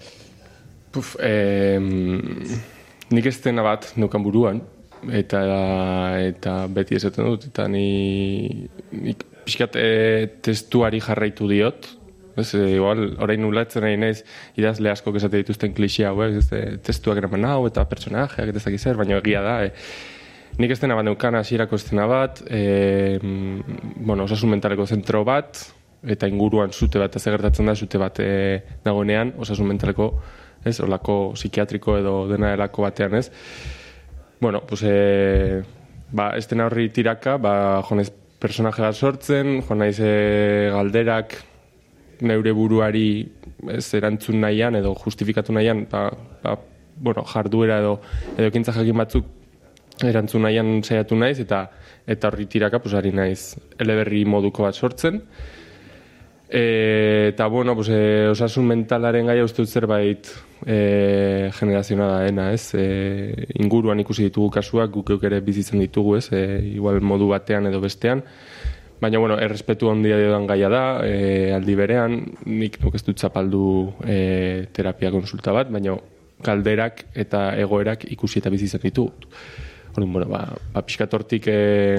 Nik ez dena bat nukan buruan, eta beti esaten dut, eta nik pixkat testuari jarraitu diot, igual, orain ulatzen nahi naiz idazle asko esate dituzten klixea hauek, testuak eraman hau eta personajeak eta ezak zer, baina egia da, nik ez dena bat neukan hasierako estena bat, osasun mentaleko zentro bat, eta inguruan zute bat, ez gertatzen da, zute bat dagoenean, osasun mentaleko, olako psikiatriko edo dena delako batean, ez? Estena horri tiraka, jonez personaje bat sortzen, jonaiz galderak neure buruari erantzun nahian edo justifikatu nahian, jarduera edo ekintza jakin batzuk erantzun nahian saiatu naiz, eta horri tiraka ari naiz eleberri moduko bat sortzen. Eta, osasun mentalaren gaia uste dut zerbait generazionada dena, ez? Inguruan ikusi ditugu kasuak, guk ere bizitzen ditugu, ez? Igual modu batean edo bestean. Baina, errespetu handia diodan gaia da, aldi berean, nik ez dut zapaldu terapia konsulta bat, baina galderak eta egoerak ikusi eta bizitzen ditugu. Pixkatortik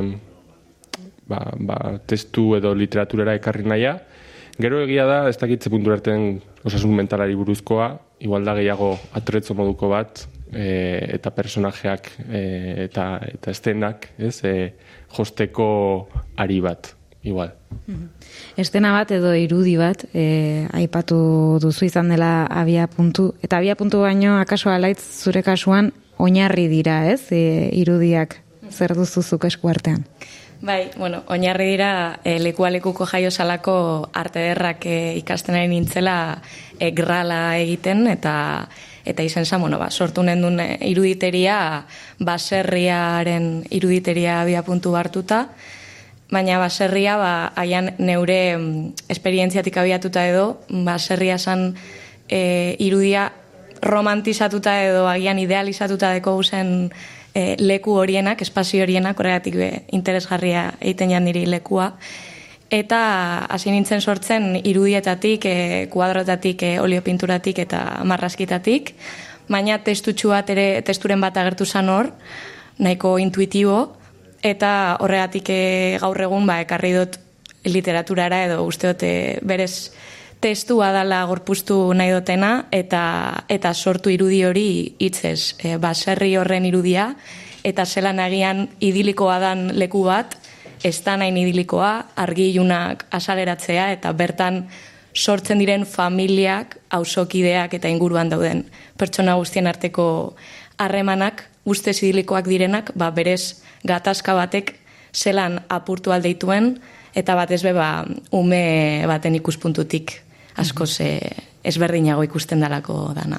testu edo literaturera ekarri naia. Gero egia da, ez dakitze puntu artean osasun mentalari buruzkoa, igual da gehiago atretzo moduko bat, eta personajeak eta estenak, josteko ari bat, igual. Estena bat edo irudi bat, aipatu duzu izan dela abia puntu, eta abia puntu baino, akaso Alaitz zure kasuan, oinarri dira, irudiak, zer duzuzuk esku artean? Bai, bueno, oinarri dira lekuko jaio salako arte ederrak ikasten ari nintzela grala egiten eta izen zan, sortu nendun iruditeria baserriaren iruditeria abiapuntu hartuta, baina baserria haian neure esperientziatik abiatuta edo, baserria zan irudia romantizatuta edo agian idealizatuta deko zen leku horienak, espazio horienak, horregatik interesgarria egiten jan niri lekua. Eta hasi nintzen sortzen irudietatik, kuadrotatik, oliopinturatik eta marraskitatik, baina testuren bat agertu zan hor, nahiko intuitibo, eta horregatik gaur egun ekarri dut literaturara edo usteot berez testua dala gorpuztu nahi dutena eta sortu irudi hori hitzez, baserri horren irudia eta zelan agian idilikoa dan leku bat, ez da nahi idilikoa, argi ilunak azaleratzea eta bertan sortzen diren familiak, auzokideak eta inguruan dauden pertsona guztien arteko harremanak, ustez idilikoak direnak, berez gatazka batek zelan apurtu aldeituen eta batez ume baten ikuspuntutik askoz ezberdinago ikusten dalako dana.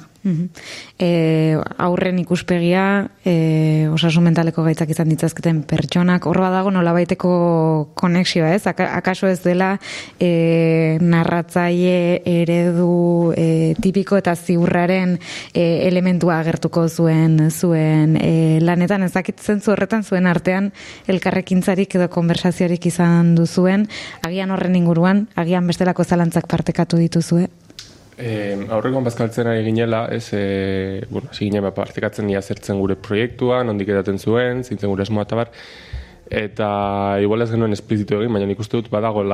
Aurren ikuspegia, osasun mentaleko gaitzak izan ditzazketen pertsonak, hor badago nolabaiteko konexioa, ez? Akaso ez dela narratzaile eredu tipiko eta ziurraren elementua agertuko zuen lanetan, ezakit zentzu horretan zuen artean elkarrekintzarik edo konversaziorik izan duzuen, agian horren inguruan, agian bestelako zalantzak partekatu dituzue? Aurrekoan bazkaltzen ari ginela, hasi ginen partekatzen ia zertzen gure proiektua, nondik edaten zuen, zintzen gure asmoa eta bar, eta igual ez genuen esplizitu egin, baina nik uste dut badagoela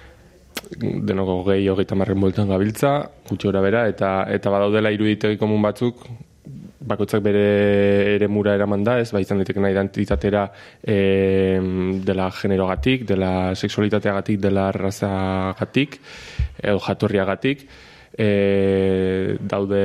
denoko 20-30 bueltan gabiltza, gutxi gora bera, eta badaudela iruditegi komun batzuk, bakoitzak bere eremura eraman da, ez, izan ditekena identitatera dela generogatik, dela sexualitateagatik, dela razagatik, edo jatorriagatik, daude,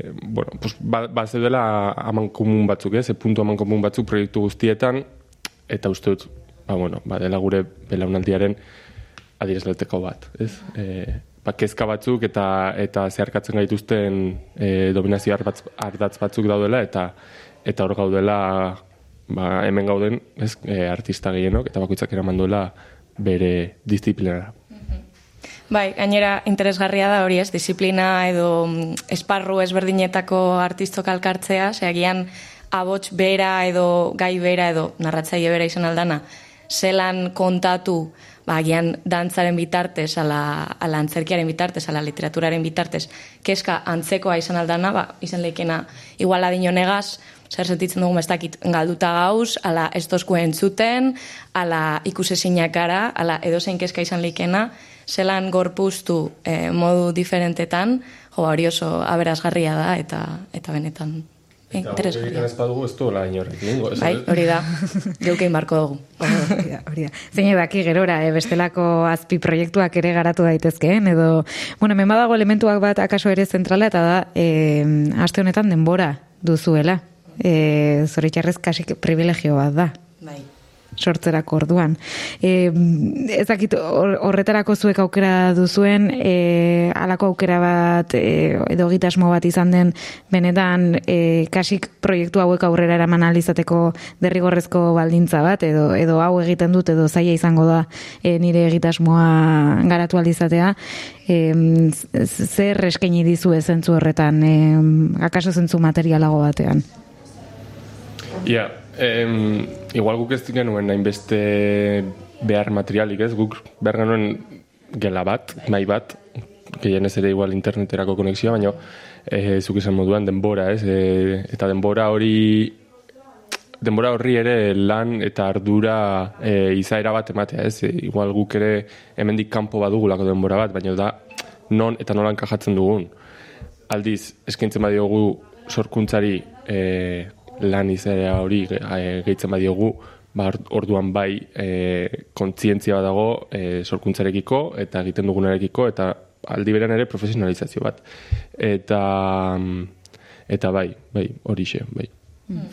zeudela aman komun batzuk, puntu aman komun batzuk proiektu guztietan, eta uste dut, dela gure belaunaldiaren adierazleteko bat, ez? Kezka batzuk eta zeharkatzen gaituzten dominazio ardatz batzuk daudela, eta hor gaudela hemen gauden, artista gehienok, eta bakoitzak eraman duela bere disiplinara. Bai, gainera interesgarria da hori, ez, disiplina edo esparru ezberdinetako artistok alkartzea, agian abots bera edo gai bera edo narratzaile bera izan aldana, zelan kontatu, agian dantzaren bitartez, ala antzerkiaren bitartez, ala literaturaren bitartez, kezka antzekoa izan aldana, izan leikena igual adino negaz, zer sentitzen dugu mestakit galduta gauz, ala ez tozku entzuten, ala ikusezinak gara, ala edozein kezka izan leikena, zelan gorpuztu modu diferentetan, hori oso aberazgarria da, eta benetan interesgarria. Eta ez badugu ez duela inorrik ningo. Bai, hori da, geukein barko dugu. Hori da. Zein edaki gerora, bestelako azpi proiektuak ere garatu daitezkeen, edo, hemen badago elementuak bat akaso ere zentrala, eta da, aste honetan denbora duzuela. Zoritxarrez kasik privilegio bat da. Bai. Sortzerako orduan. Ezakit horretarako zuek aukera duzuen, halako aukera bat edo egitasmo bat izan den benetan kasik proiektu hauek aurrera eraman ahal izateko derrigorrezko baldintza bat, edo hau egiten dut edo zaila izango da nire egitasmoa garatu ahal izatea, zer eskaini dizue zentzu horretan, akaso zentzu materialago batean? Ja, igual guk ez genuen hainbeste behar materialik, ez? Guk behar genuen gela bat, nahi bat, gehienez ere igual interneterako konexioa, baina zuk izan moduan denbora, ez? Eta denbora horri ere lan eta ardura izaera bat ematea, ez? Igual guk ere hemendik kanpo badugulako denbora bat, baina da non eta nolan kajatzen dugun. Aldiz, eskaintzen badiogu sorkuntzari lan izaera hori gehitzen badiogu, orduan bai kontzientzia bat dago sorkuntzarekiko eta egiten dugunarekiko eta aldi beran ere profesionalizazio bat. Eta bai, horixe, bai.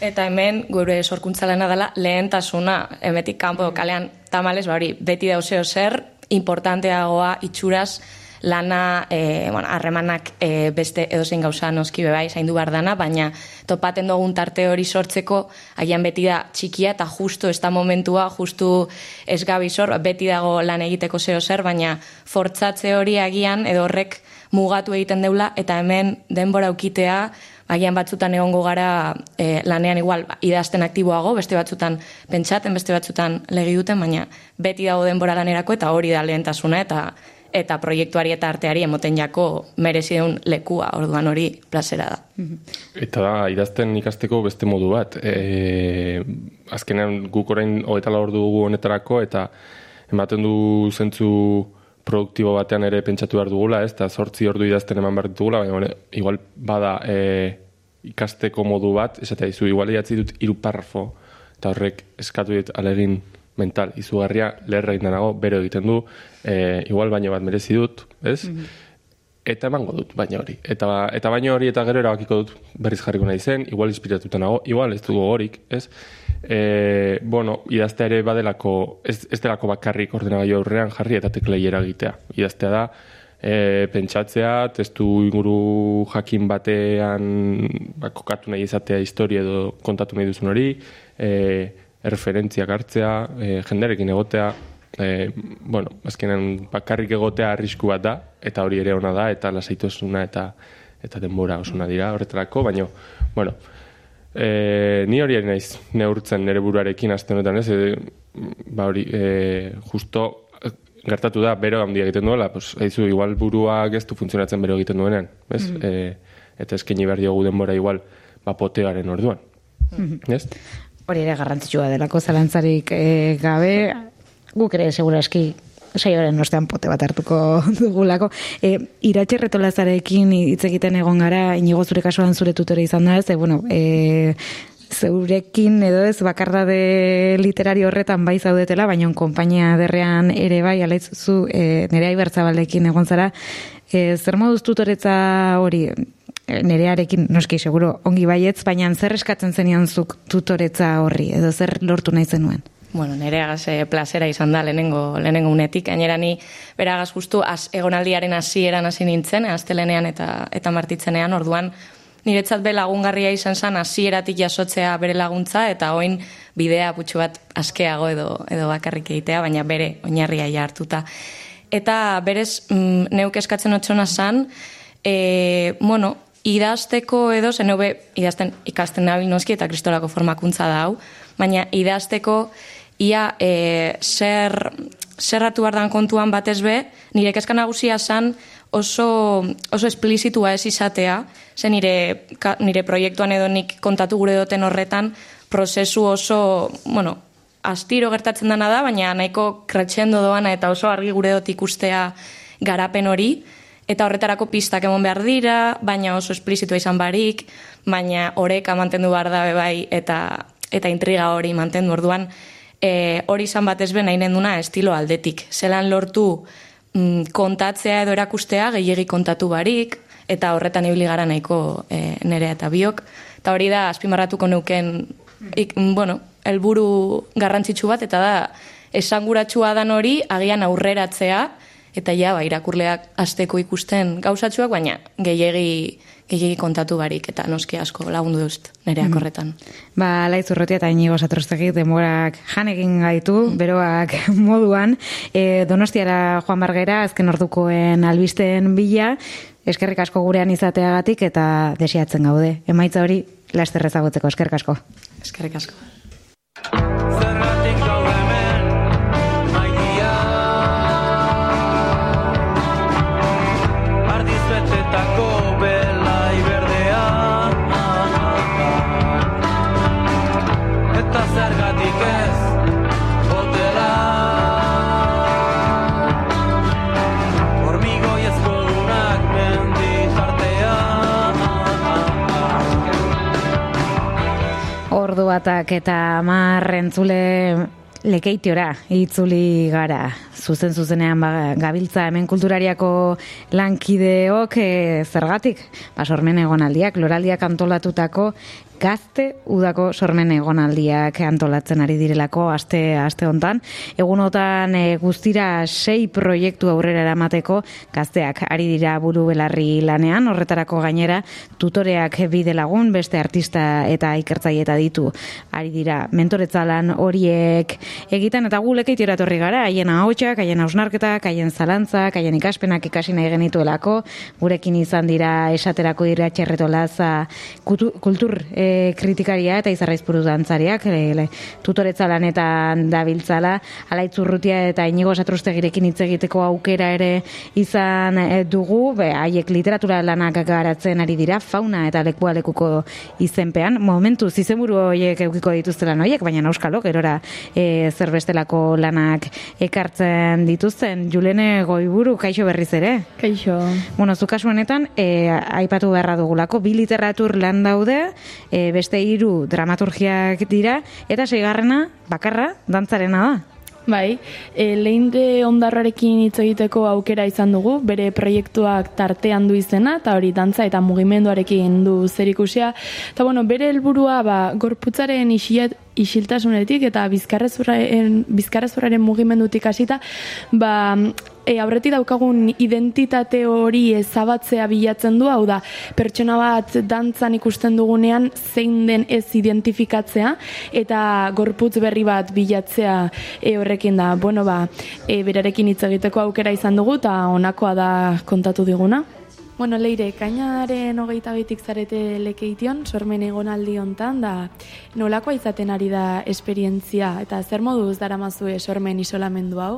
Eta hemen gure sorkuntza lana dela lehentasuna, hemetik kanpo kalean tamales, hori, beti dauzeo zer, importanteagoa itxuraz lana, harremanak beste edozein gauza noski bebai zaindu behar dana, baina topaten dugun tarte hori sortzeko, agian beti da txikia eta justu ez da momentua, justu ez gabizor, beti dago lan egiteko zeo zer, baina fortzatze hori agian edo horrek mugatu egiten deula, eta hemen denbora ukitea, agian batzutan egongo gara lanean igual idazten aktiboago, beste batzutan pentsaten, beste batzutan legi duten, baina beti dago denbora lanerako eta hori da lehentasuna eta proiektuari eta arteari emoten jako merezideun lekua, orduan hori plazera da. Eta da, idazten ikasteko beste modu bat. Azkenean guk orain 24 ordu dugu honetarako eta ematen du zentzu produktibo batean ere pentsatu behar dugula, eta 8 ordu idazten eman behar ditugula, baina igual bada ikasteko modu bat, esatea izu, igual idatzi dut 3 parrafo, eta horrek eskatu dit alegin mental, izugarria leherra egiten dago, bero egiten du, igual baino bat merezi dut, ez? Eta emango dut baino hori. Eta baino hori eta gero erabakiko dut berriz jarriko nahi zen, igual inspiratuta nago, igual ez dugu gogorik, ez? Idaztea ere badelako, ez delako bakarrik ordenagailu aurrean jarri eta teklei eragitea. Idaztea da, pentsatzea, testu inguru jakin batean kokatu nahi izatea historia edo kontatu nahi duzun hori, referentziak hartzea, jenderekin egotea, azkenan bakarrik egotea arrisku bat da, eta hori ere ona da, eta lasaitasuna eta denbora osuna dira horretarako, baina, ni hori ari naiz neurtzen nire buruarekin azte honetan, ez? Justo gertatu da, bero handia egiten duela, haizu, igual buruak ez du funtzionatzen bero egiten duenean, ez? Eta eskaini behar diogu denbora igual, potearen orduan, ez? Hori ere garrantzitsua delako zalantzarik gabe, guk ere seguraski saioaren ostean pote bat hartuko dugulako. Iratxe Retolazarekin hitz egiten egon gara, Inigo zure kasuan zure tutore izan da, ez, zeurekin edo ez bakardade literario horretan bai zaudetela, baina konpainia derrean ere bai, alaitzu Nerea Ibertzabalekin egon zara, zer moduz tutoretza hori, Nerearekin noski seguro ongi baietz, baina zer eskatzen zenian zuk tutoretza horri, edo zer lortu nahi zenuen? Nereagaz plazera izan da lehenengo unetik, gainera ni beragaz justu egonaldiaren hasieran hasi nintzen, astelenean eta martitzenean, orduan niretzat be lagungarria izan zen hasieratik jasotzea bere laguntza, eta oin bidea putxu bat askeago edo bakarrik egitea, baina bere oinarria ja hartuta. Eta berez neuk eskatzen otxona zan, idazteko edo, idazten ikasten nabil noski eta kristolako formakuntza da hau, baina idazteko ia zerratu bardan kontuan batez be, nire kezka nagusia zan oso esplizitua ez izatea, ze nire proiektuan edo nik kontatu gure doten horretan, prozesu oso, astiro gertatzen dana da, baina nahiko kretxendo doana eta oso argi gure dut ikustea garapen hori, eta horretarako pistak emon behar dira, baina oso esplizitua izan barik, baina oreka mantendu behar da bebai eta intriga hori mantendu orduan, hori izan batez be nahi nenduna estilo aldetik. Zelan lortu kontatzea edo erakustea, gehiegi kontatu barik, eta horretan ibili gara nahiko Nerea eta biok. Eta hori da, azpimarratuko neuken, helburu garrantzitsu bat, eta da, esanguratsua dan hori, agian aurreratzea, eta irakurleak asteko ikusten gauzatxuak, baina gehiegi kontatu barik, eta noski asko lagundu dut Nereak horretan. Laitz Urrutia eta Inigo Satrostegik denborak janekin gaitu, beroak moduan, Donostiara joan bargera, azken ordukoen albisten bila, eskerrik asko gurean izateagatik, eta desiatzen gaude. Emaitza hori, laster ezagutzeko, eskerrik asko. Eskerrik asko. Ordu batak eta 10 entzule lekeitiora itzuli gara. Zuzenean gabiltza hemen kulturariako lankideok zergatik. Sormen egonaldiak, loraldiak antolatutako gazte udako sormen egonaldiak antolatzen ari direlako aste hontan. Egunotan guztira 6 proiektu aurrera eramateko gazteak ari dira buru belarri lanean, horretarako gainera tutoreak bide lagun, beste artista eta ikertzaile ditu ari dira mentoretza lan horiek egiten, eta gu Lekeitiora etorri gara, haien ahotsak, haien hausnarketak, haien zalantzak, haien ikaspenak ikasi nahi genituelako. Gurekin izan dira esaterako Iriarte Retolaza kultur kritikaria eta Izarraizpuru dantzariak, tutoretza lanetan dabiltzala, Alaitz Urrutia eta Inigo Satrustegirekin hitz egiteko aukera ere izan dugu, haiek literatura lanak garatzen ari dira, fauna eta lekuko izenpean. Momentuz izenburu horiek eukiko dituzte lan horiek, baina auskalo gerora zer bestelako lanak ekartzen dituzten. Julene Goiburu, kaixo berriz ere? Kaixo. Bueno, zu kasu honetan, aipatu beharra dugulako, 2 literatur lan daude, beste 3 dramaturgiak dira, eta 6. bakarra dantzarena da. Bai, Leinde Ondarrarekin hitz egiteko aukera izan dugu, bere proiektuak tartean du izena, eta hori dantza eta mugimenduarekin du zerikusia. Eta bueno, bere helburua gorputzaren isiltasunetik eta bizkarrezurraren mugimendutik hasita, aurretik daukagun identitate hori ezabatzea bilatzen du, hau da, pertsona bat dantzan ikusten dugunean zein den ez identifikatzea eta gorputz berri bat bilatzea horrekin da. Bueno, berarekin hitz egiteko aukera izan dugu eta honakoa da kontatu diguna. Bueno, Leire, kainaren 22 zarete Lekeition, sormen egonaldi hontan, da nolakoa izaten ari da esperientzia eta zer moduz daramazue sormen isolamendu hau?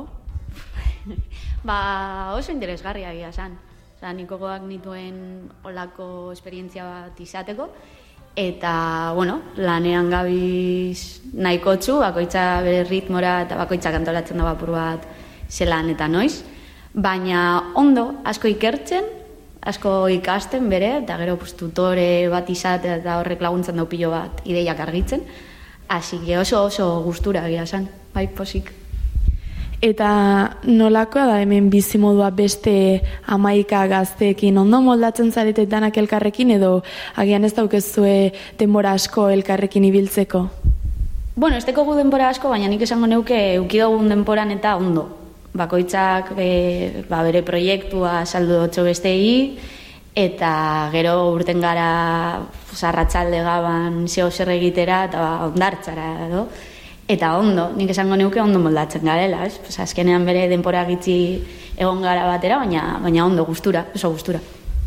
Oso interesgarria egia esan. Nik gogoak nituen olako esperientzia bat izateko, eta, lanean gabiz nahikotxu, bakoitza bere ritmora eta bakoitza antolatzen da apur bat zelan eta noiz, baina ondo, asko ikertzen, asko ikasten bere, eta gero tutore bat izatea eta horrek laguntzen dau pilo bat ideiak argitzen, hasi oso gustura egia esan, bai posik. Eta nolakoa da hemen bizimodua beste 11 gazteekin ondo moldatzen zarete danak elkarrekin, edo agian ez daukezue denbora asko elkarrekin ibiltzeko? Ez dekogu denbora asko, baina nik esango neuke eukidogun denboran eta ondo. Bakoitzak bere proiektua saldu dutxo bestegi, eta gero urten gara arratsalde gaban zeo zer egitera eta ondartzara edo. Eta ondo, nik esango neuke ondo moldatzen garela, ez? Azkenean bere denpora gitzi egon gara batera, baina ondo, gustura, oso gustura.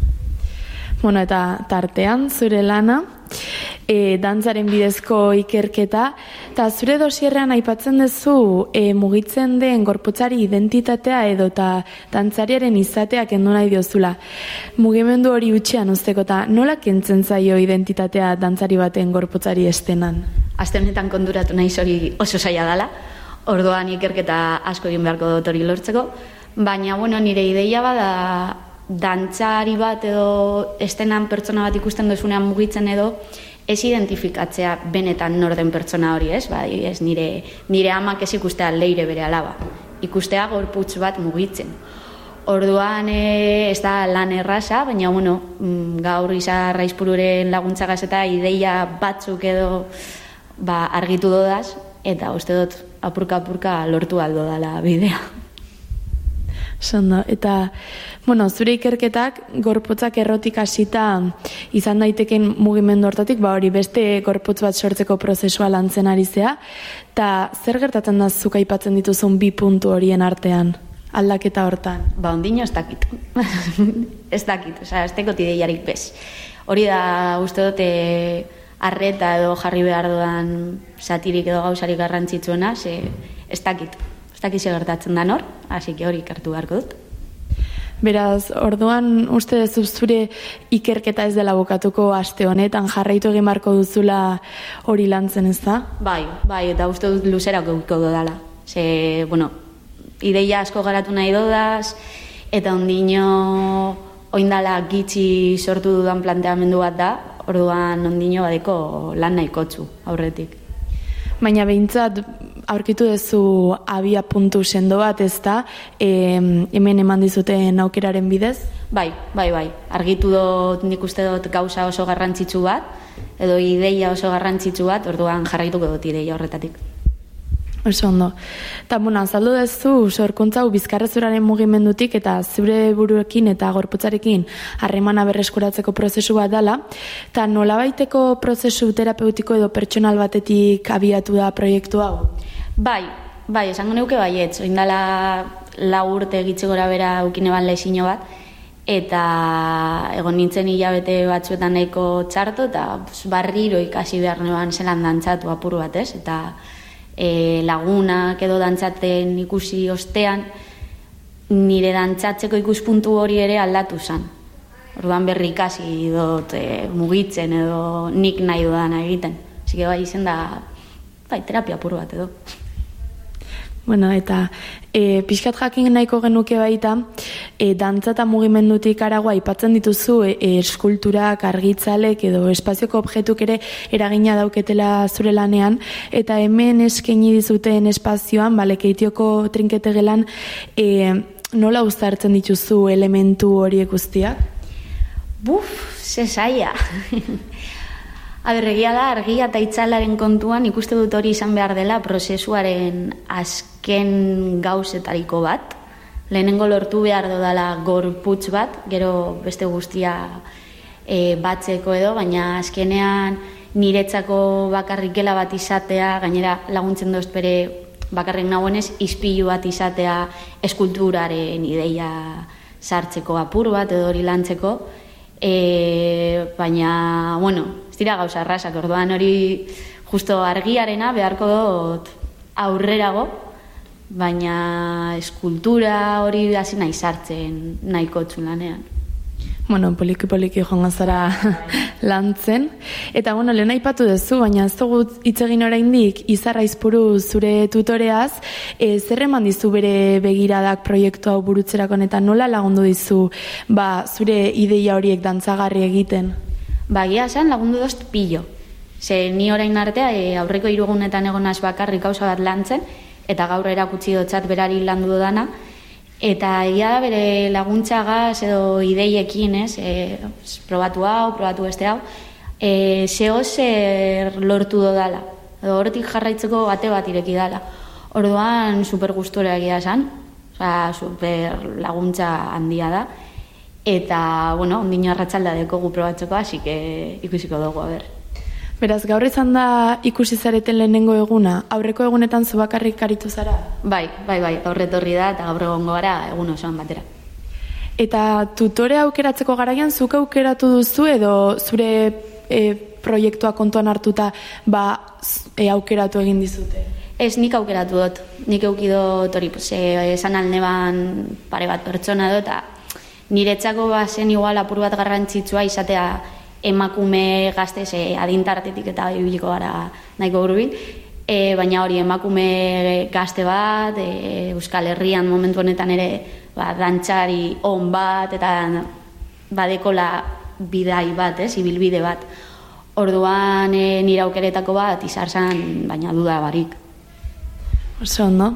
Eta tartean, zure lana, dantzaren bidezko ikerketa, eta zure dosierrean aipatzen duzu mugitzen den gorputzari identitatea edo eta dantzariaren izatea kendu nahi diozula. Mugimendu hori utxean uzteko, eta nola kentzen zaio identitatea dantzari baten gorputzari estenan? Aste honetan konturatu nahi hori oso zaila dela, orduan ikerketa asko egin beharko dut hori lortzeko, baina nire ideia bada dantzari bat edo estenan pertsona bat ikusten duzunean mugitzen edo ez identifikatzea benetan norden pertsona hori, ez? Ez nire amak ez ikustea Leire bere alaba, ikustea gorputz bat mugitzen. Orduan ez da lan erraza, baina gaur Izarraizpururen laguntzagaz eta ideia batzuk edo argitu dodaz, eta uste dut apurka lortu aldo dala bidea. Sondo, eta, zure ikerketak gorputzak errotik hasita izan daiteken mugimendu hortatik, hori beste gorputz bat sortzeko prozesua lantzen ari zea, eta zer gertatzen da zuk aipatzen dituzun 2 puntu horien artean, aldaketa hortan? Ondino ez dakit. Ez dakit, ez tekot ideiarik bez. Hori da, uste dute, arreta edo jarri behar dudan satirik edo gauzarik garrantzitsuena, ez dakit. Ez dakit gertatzen da nor, hasi hori ikertu beharko dut. Beraz, orduan uste duzu zure ikerketa ez dela bukatuko aste honetan, jarraitu egin beharko duzula hori lantzen, ez da? Bai, eta uste dut luzera gauko dodala. Ideia asko garatu nahi dodaz, eta ondino oindala gitxi sortu dudan planteamendu bat da, orduan ondino badeko lan nahikotzu aurretik. Baina behintzat aurkitu duzu abia puntu sendo bat, ez da, hemen eman dizuten aukeraren bidez? Bai. Argitu dut nik uste dut gauza oso garrantzitsu bat, edo ideia oso garrantzitsu bat, orduan jarraituko dut ideia horretatik. Oso ondo. Eta, azaldu dezu, sorkuntza bizkarrezurraren mugimendutik eta zure buruekin eta gorputzarekin harremana berreskuratzeko prozesu bat dela. Eta nolabaiteko prozesu terapeutiko edo pertsonal batetik abiatu da proiektu hau? Bai, esango neuke baietz. Oindala 4 urte gitxe gora bera ukineban lezino bat, eta egon nintzen hilabete batzuetan nahiko txarto, eta barriro ikasi behar neban zelan dantzatu apur bat, ez? Eta lagunak edo dantzaten ikusi ostean, nire dantzatzeko ikuspuntu hori ere aldatu zen. Orduan berri ikasi dut mugitzen edo nik nahi dudana egiten. Así bai izen da, terapia apur bat edo. Eta pixkat jakin nahiko genuke baita, dantza eta mugimendutik aragoa aipatzen dituzu eskulturak, argitzalek edo espazioko objetuk ere eragina dauketela zure lanean, eta hemen eskaini dizuten espazioan, Lekeitioko trinkete gelan, nola uztartzen dituzu elementu horiek guztiak? Ze zaila! Egia da, argia eta itzalaren kontuan ikuste dut hori izan behar dela prozesuaren azken gauzetariko bat. Lehenengo lortu behar dodala gorputz bat, gero beste guztia batzeko edo, baina azkenean niretzako bakarrikela bat izatea, gainera laguntzen dozt bere bakarrik nagoenez, izpilu bat izatea eskulturaren ideia sartzeko apur bat edo hori lantzeko, baina, ez dira gauza arrasak, orduan hori justo argiarena beharko dut aurrerago, baina eskultura hori hasi nahi sartzen nahiko txulanean. Poliki joan zara lantzen. Eta, lehen aipatu duzu, baina ez dugu hitz egin oraindik Izarra Aizpuru zure tutoreaz, zer eman dizu bere begiradak proiektu hau burutzerakoan eta nola lagundu dizu zure ideia horiek dantzagarri egiten? Egia esan lagundu dozt pillo. Ze ni orain artea aurreko 3 egunetan egonaz bakarrik gauza bat lantzen, eta gaur erakutsi dotzat berari landu dana, eta egia da bere laguntzagaz edo ideiekin, probatu hau, probatu beste hau, zer lortu dodala, edo horretik jarraitzeko bate bat ireki dala. Orduan super gustora egia esan, super laguntza handia da, eta, ondino arratsalda dekogu probatzeko, hasi ikusiko dugu, Beraz, gaur izan da ikusi zareten lehenengo eguna, aurreko egunetan zu bakarrik aritu zara? Bai, gaur etorri da eta gaur egongo gara egun osoan batera. Eta tutore aukeratzeko garaian zuk aukeratu duzu edo zure proiektua kontuan hartuta aukeratu egin dizute? Ez, nik aukeratu dut. Nik eukidot hori, esan alneban pare bat pertsona dut, eta niretzako zen igual apur bat garrantzitsua izatea emakume gazte, adintartetik eta ibiliko gara nahiko hurbil, baina hori emakume gazte bat, Euskal Herrian momentu honetan ere dantzari on bat, eta badekola bidai bat, ibilbide bat. Orduan nire aukeretako bat izar zan, baina duda barik. Oso ondo,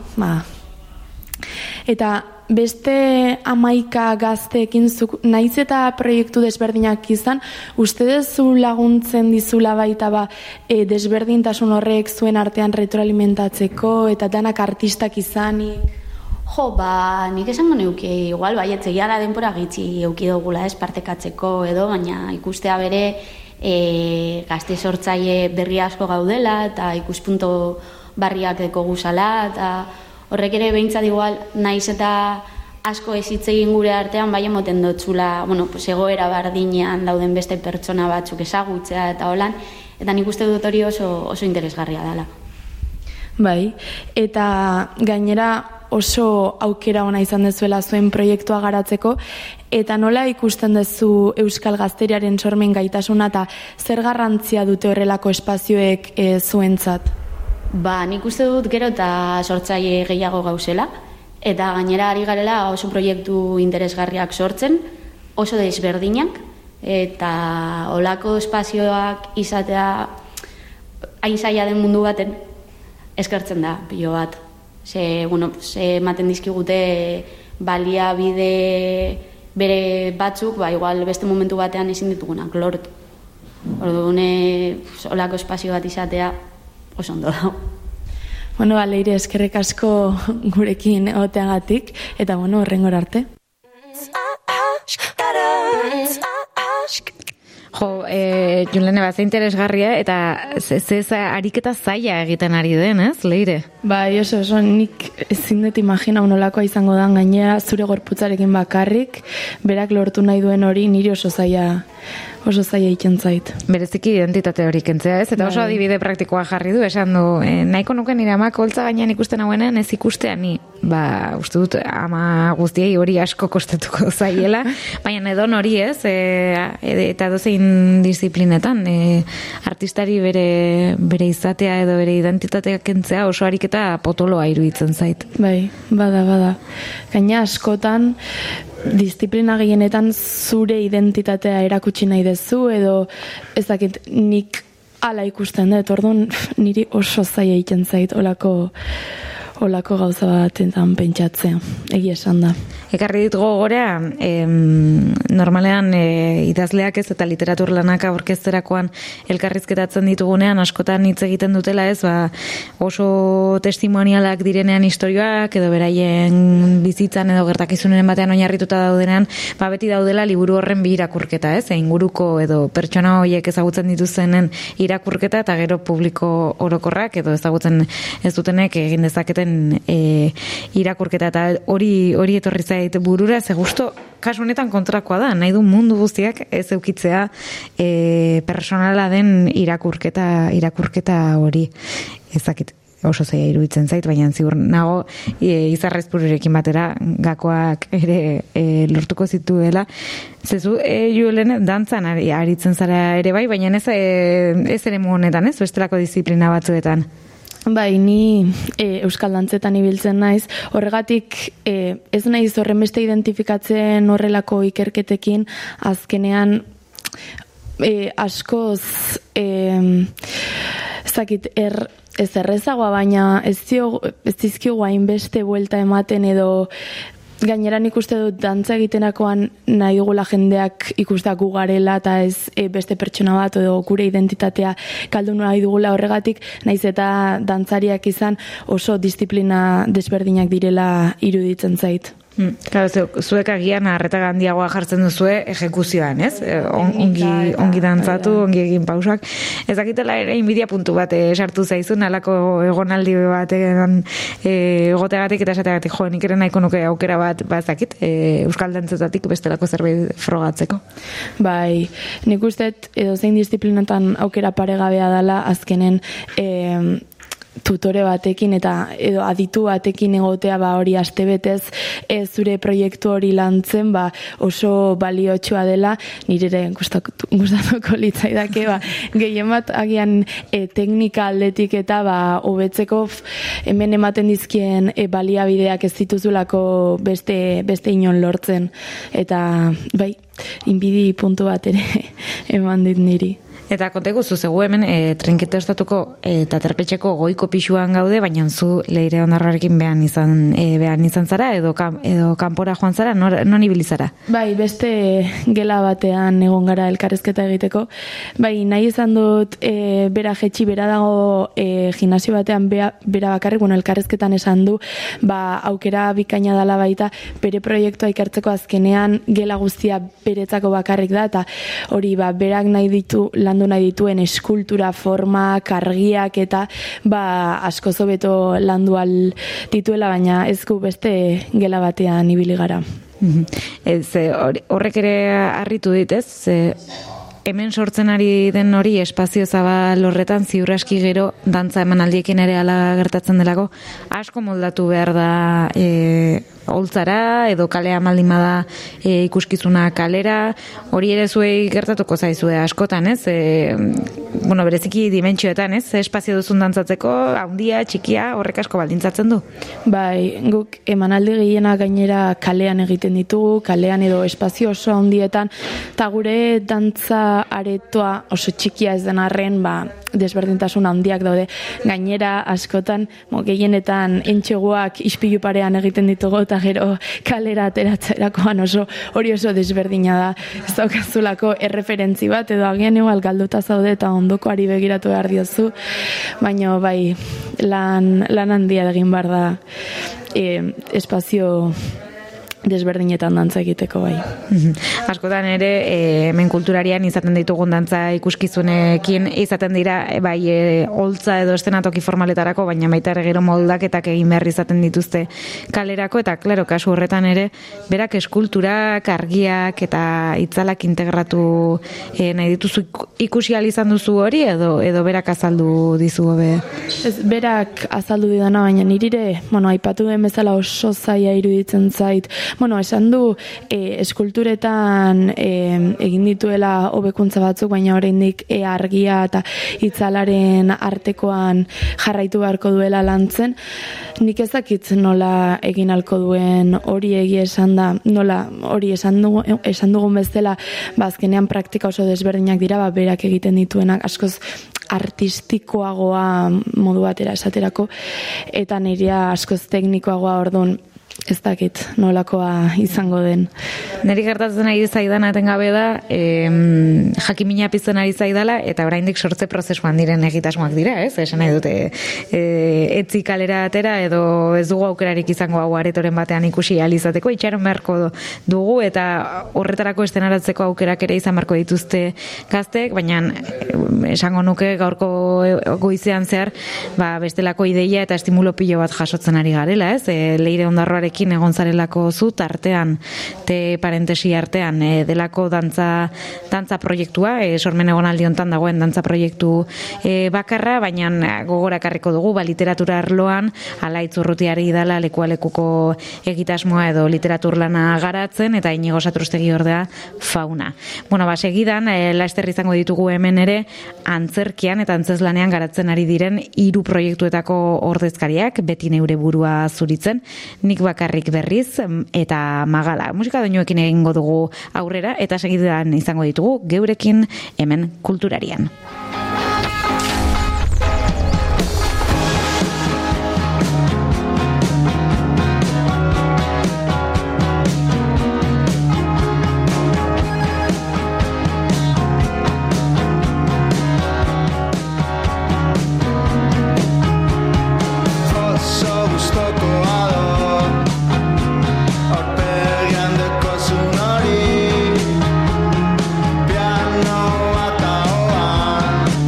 Eta beste 11 gazteekin naiz eta proiektu desberdinak izan, uste duzu laguntzen dizula baita desberdintasun horrek zuen artean retroalimentatzeko eta danak artistak izanik? Nik esango neuke, igual egia da denbora gitxi eukidogula partekatzeko edo, baina ikustea bere gazte sortzaile berri asko gaudela eta ikuspunto barriak deko guzala, eta horrek ere behintzat igual naiz eta asko ezitze egin gure artean bai emoten dotzula, egoera bardinean dauden beste pertsona batzuk ezagutzea eta holan, eta nik uste dut hori oso interesgarria dela. Bai, eta gainera oso aukera ona izan dezuela zuen proiektua garatzeko, eta nola ikusten duzu Euskal Gazteriaren sormen gaitasuna eta zer garrantzia dute horrelako espazioek zuentzat? Nik uste dut gero eta sortzaile gehiago gauzela, eta gainera ari garela oso proiektu interesgarriak sortzen, oso desberdinak, eta olako espazioak izatea hain zaila den mundu baten eskertzen da, pilo bat. Ematen dizkigute baliabide bere batzuk, igual beste momentu batean ezin ditugunak lortu. Orduan, olako espazio bat izatea, oso ondo dago. Bueno, Leire, eskerrik asko gurekin egoteagatik, eta bueno, horrengora arte. Jo, Julene, bat interesgarria, eta ze ariketa zaila egiten ari den, ez, Leire? Bai, oso, nik ezin dut imagina nolakoa izango dan gainera zure gorputzarekin bakarrik, berak lortu nahi duen hori niri oso zaila egiten zait. Bereziki identitate hori kentzea, ez? Eta oso adibide praktikoa jarri du, esan du, nahiko nuke nire amak holtza gainean ikusten hauenean ez ikustea ni. Uste dut ama guztiei hori asko kostatuko zaiela, baina edon hori ez, eta dozein disiplinetan, artistari bere izatea edo bere identitatea kentzea oso ariketa potoloa iruditzen zait. Bai, bada. Gaina askotan, disiplina gehienetan zure identitatea erakutsi nahi dezu, edo ez dakit nik ala ikusten dut, orduan niri oso zaila egiten zait olako gauza batetan pentsatzea, egia esan da. Ekarri dit gogora, normalean idazleak ez eta literatur lanak aurkezterakoan elkarrizketatzen ditugunean askotan hitz egiten dutela ez, oso testimonialak direnean istorioak edo beraien bizitzan edo gertakizunaren batean oinarrituta daudenean, beti daudela liburu horren bi irakurketa ez, inguruko edo pertsona horiek ezagutzen dituzenen irakurketa eta gero publiko orokorrak edo ezagutzen ez dutenek egin dezaketen irakurketa eta hori etorri zait burura, ze gusto kasu honetan kontrakoa da, nahi du mundu guztiak ez eukitzea personala den irakurketa hori. Ezakit oso zaila iruditzen zait, baina ziur nago izarrezpururekin batera gakoak ere lortuko zituela. Zezu, Julene, dantzan aritzen zara ere bai, baina ez ere honetan, ez? Bestelako disiplina batzuetan. Bai, ni euskal dantzetan ibiltzen naiz, horregatik ez naiz horren beste identifikatzen horrelako ikerketekin, azkenean askoz ez errezagoa, baina ez dizkiogu hainbeste buelta ematen edo gainera nik uste dut dantza egitenakoan nahi dugula jendeak ikustea gu garela eta ez beste pertsona bat edo gure identitatea galdu nahi dugula, horregatik naiz eta dantzariak izan oso disiplina desberdinak direla iruditzen zait. Claro, zuek agian arreta handiagoa jartzen duzue ejekuzioan, ez? Ongi dantzatu, ongi egin pausak. Ez dakitela ere inbidia puntu bat sartu zaizun, alako egonaldi bat egoteagatik eta esateagatik, nik ere nahiko nuke aukera bat bazakit, euskal dantzetatik bestelako zerbait frogatzeko. Bai, nik uste edo zein disiplinatan aukera paregabea dela azkenen tutore batekin eta edo aditu batekin egotea hori astebetez zure proiektu hori lantzen oso baliotsua dela, nire gustatuko litzaidake gehien bat agian teknika aldetik eta hobetzeko hemen ematen dizkien baliabideak ez dituzulako beste inon lortzen eta bai, inbidi puntu bat ere eman dit niri. Eta kontegu zuzegu hemen Trinketa Estatuko eta Terpetxeko goiko pisuan gaude, baina zu Leire Ondarrarekin behan izan zara edo kanpora joan zara, non ibili zara? Bai, beste gela batean egon gara elkarrezketa egiteko. Bai, nahi izan dut bera jetxi, bera dago gimnasio batean bera bakarrik, elkarrezketan esan du, aukera bikaina dala baita, bere proiektua ikertzeko azkenean gela guztia beretzako bakarrik da, eta hori berak landu nahi dituen eskultura, forma, kargiak eta asko zobeto landu dituela, baina ez gu beste gela batean ibili gara. Horrek ere harritu dit, ez? Hemen sortzen ari den hori espazio zabal horretan ziur aski gero dantza emanaldiekin ere ala gertatzen delako asko moldatu behar da holtzara edo kalea maldimada ikuskizuna kalera, hori ere zuei gertatuko zaizue askotan, ez? Bereziki dimentsioetan, ez? Espazio duzun dantzatzeko, handia, txikia, horrek asko baldintzatzen du? Bai, guk emanaldi gehiena gainera kalean egiten ditugu, kalean edo espazio oso handietan, eta gure dantza aretoa oso txikia ez den arren, desberdintasun handiak daude. Gainera, askotan, gehienetan entxeguak ispilu parean egiten ditugu, eta gero kalera ateratzerakoan hori oso desberdina da. Ez daukazulako erreferentzi bat, edo agian igual galduta zaude eta ondokoari begiratu behar diozu, baina bai, lan handia egin behar da espazio desberdinetan dantza egiteko bai. Askotan ere, hemen kulturarian izaten ditugun dantza ikuskizunekin izaten dira, bai, holtza edo eszenatoki formaletarako, baina baita ere gero moldaketak egin behar izaten dituzte kalerako, eta klaro, kasu horretan ere, berak eskulturak, argiak eta itzalak integratu nahi dituzu ikusi ahal izan duzu hori, edo berak azaldu dizu hobe? Berak azaldu didana, baina nirire, aipatu den bezala oso zaila iruditzen zait. Esan du eskulturetan egin dituela hobekuntza batzuk, baina oraindik argia eta itzalaren artekoan jarraitu beharko duela lantzen. Nik ez dakit nola egin halko duen hori egia esan da, nola hori esan dugun bezala, azkenean praktika oso desberdinak dira, berak egiten dituenak askoz artistikoagoa modu batera esaterako, eta nirea askoz teknikoagoa, orduan ez dakit nolakoa izango den. Neri gertatzen ari zaidana etengabe da, jakimina pizten ari zaidala, eta oraindik sortze prozesuan diren egitasmoak dira, ez? Esan nahi dute, etzi kalera atera, edo ez dugu aukerarik izango hau aretoren batean ikusi ahal izateko, itxaron beharko dugu, eta horretarako estenaratzeko aukerak ere izan beharko dituzte gaztek, baina esango nuke gaurko goizean zehar, bestelako ideia eta estimulo pilo bat jasotzen ari garela, ez? Leire Ondarroarekin egon zarelako zu, artean, parentesi artean, delako dantza proiektua, sormen egonaldi hontan dagoen dantza proiektu bakarra, baina gogorakarriko dugu, literatura arloan, Alaitz Urrutiari dala lekualekuko egitasmoa edo literatur lana garatzen, eta Inigo Satrustegi ordea fauna. Segidan, laster izango ditugu hemen ere, antzerkian eta antzezlanean garatzen ari diren 3 proiektuetako ordezkariak, beti neure burua zuritzen, nik bakarrik berriz, eta Magala. Musika doinuekin egingo dugu aurrera, eta segidan izango ditugu geurekin hemen kulturarian. Piano ataoan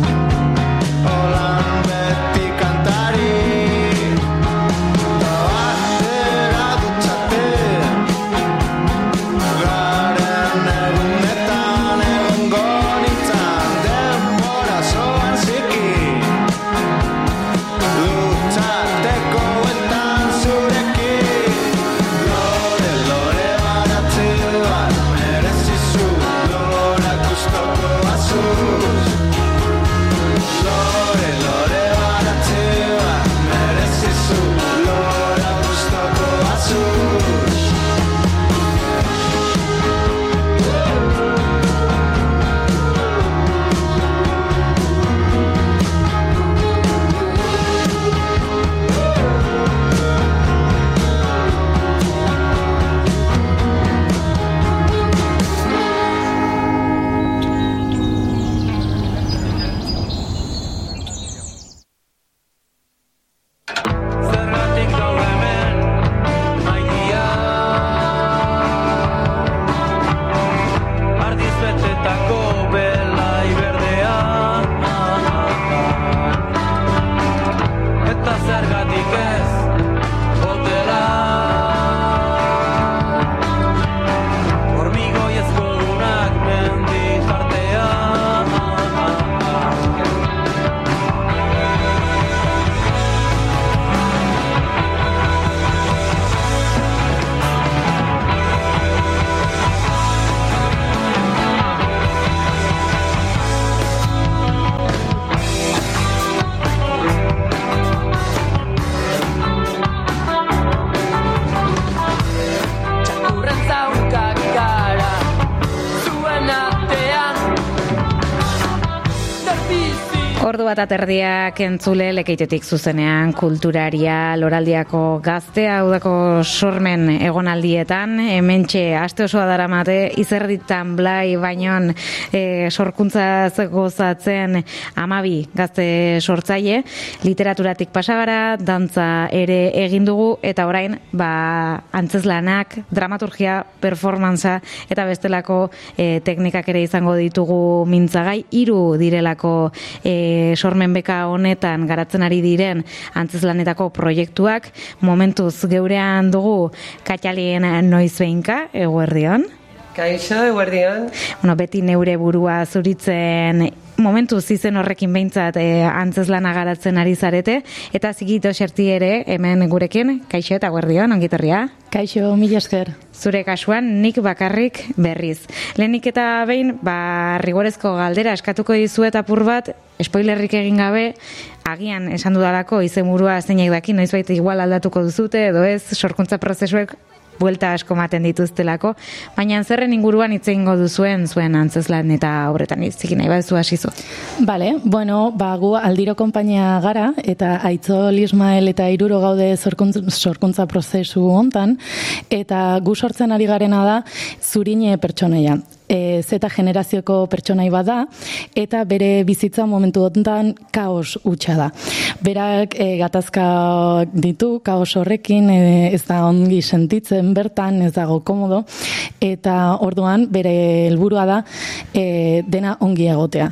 Ordu bat aterdiak entzule Lekeitiotik zuzenean kulturaria Loraldiako gaztea udako sormen egonaldietan, hementxe aste osoa daramate izerditan blai bainon sorkuntza gozatzen 12 gazte sortzaile, literaturatik pasagara, dantza ere egin dugu eta orain antzeslanak, dramaturgia, performantza eta bestelako teknikak ere izango ditugu mintzagai, 3 direlako sormen beka honetan garatzen ari diren antzeslanetako proiektuak. Momentuz geurean dugu Katjalien Noizbeinka, eguerdion. Kaixo, eguerdion. Beti neure burua zuritzen momentuz izen horrekin behintzat antzeslana garatzen ari zarete, eta Zikito Xerti ere hemen gurekin. Kaixo eta eguerdion, ongitorria. Kaixo, mila esker. Zure kasuan nik bakarrik berriz. Lehenik eta behin, rigorezko galdera eskatuko dizuet apur bat, spoilerrik egin gabe, agian esan dudalako izenburua zeinek daki, noizbait igual aldatuko duzute, edo ez, sorkuntza prozesuek buelta asko maten dituztelako, baina zerren inguruan hitz egingo duzuen zuen antzeslan eta obretan iztekin nahi baduzu hasizu. Bale, gu Aldiro konpainia gara, eta Aitzol Ismael eta 3 gaude sorkuntza prozesu hontan, eta gu sortzen ari garena da Zurine pertsonaia. Zeta generazioko pertsonai bada, eta bere bizitza momentu honetan kaos hutsa da. Berak gatazka ditu, kaos horrekin, ez da ongi sentitzen bertan, ez dago komodo, eta orduan bere helburua da dena ongi egotea.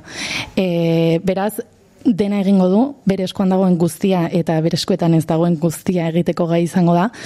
Beraz, dena egingo du, bere eskuan dagoen guztia eta bere eskuetan ez dagoen guztia egiteko gai izango da,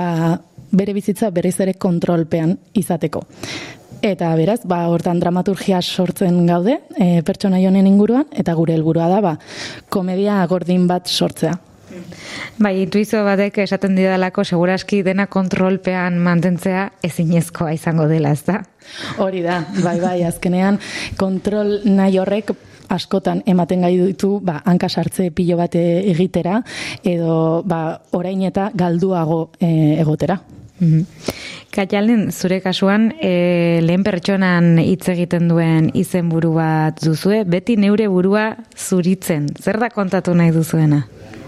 bere bizitza berriz ere kontrolpean izateko. Eta beraz, hortan dramaturgia sortzen gaude, pertsonai honen inguruan, eta gure helburua da, komedia gordin bat sortzea. Intuizio batek esaten didalako seguraski dena kontrolpean mantentzea ezinezkoa izango dela, ez da? Hori da, azkenean kontrol nahi horrek askotan ematen gai ditu hanka sartze pilo bat egitera, edo orain eta galduago egotera. Katjalin, zure kasuan lehen pertsonan hitz egiten duen izenburu bat duzue, beti neure burua zuritzen. Zer da kontatu nahi duzuena?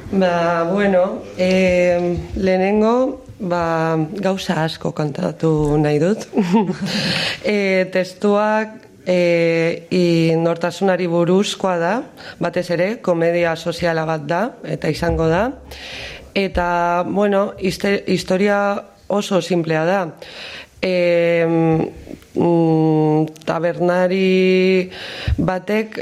Lehenengo gauza asko kontatu nahi dut. Testuak nortasunari buruzkoa da, batez ere, komedia soziala bat da, eta izango da. Eta, historia oso simplea da. Tabernari batek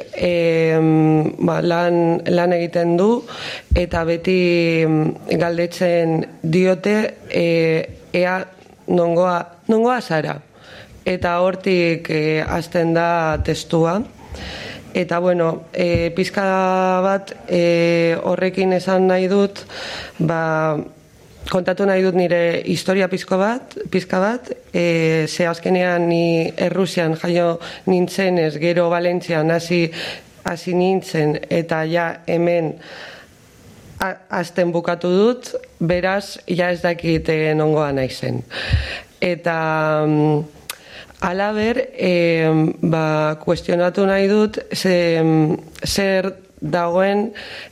lan egiten du eta beti galdetzen diote ea nongoa zara. Eta hortik hasten da testua. Eta pizka bat horrekin esan nahi dut, kontatu nahi dut nire historia pizka bat, ze azkenean ni Errusian jaio nintzen, ez gero Valentzian hasi nintzen, eta ja hemen azten bukatu dut, beraz, ja ez dakit nongoa naizen. Eta alaber, kuestionatu nahi dut, zer dagoen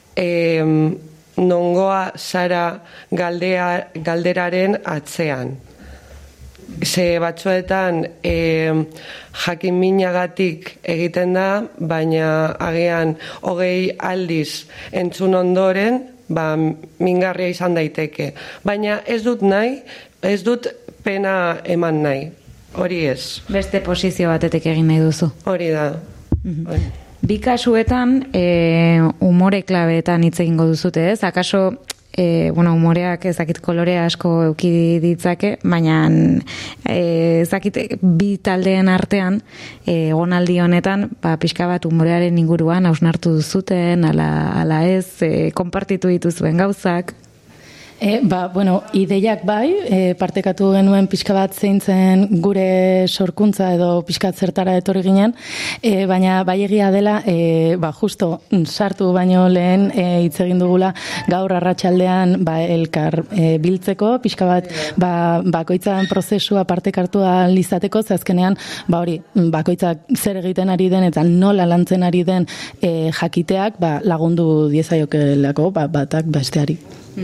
nongoa zara galderaren atzean. Ze batzuetan jakin minagatik egiten da, baina agian 20 aldiz entzun ondoren, mingarria izan daiteke. Baina ez dut pena eman nahi. Hori ez. Beste posizio batetik egin nahi duzu. Hori da. Bi kasuetan, umore klabeetan hitz egingo duzute, ez? Akaso, umoreak ezakit kolore asko euki ditzake, baina ezakit bi taldeen artean, egonaldi honetan, pixka bat umorearen inguruan hausnartu duzuten, ala ez, konpartitu dituzuen gauzak. Ideiak bai, partekatu genuen pixka bat zeintzen gure sorkuntza edo pixka zertara etorri ginen, baina bai egia dela, justo sartu baino lehen hitz egin dugula gaur arratsaldean elkar biltzeko, pixka bat bakoitzan prozesua partekartu izateko, ze azkenean bakoitzak zer egiten ari den eta nola lantzen ari den jakiteak lagundu diezaiokelako batak besteari.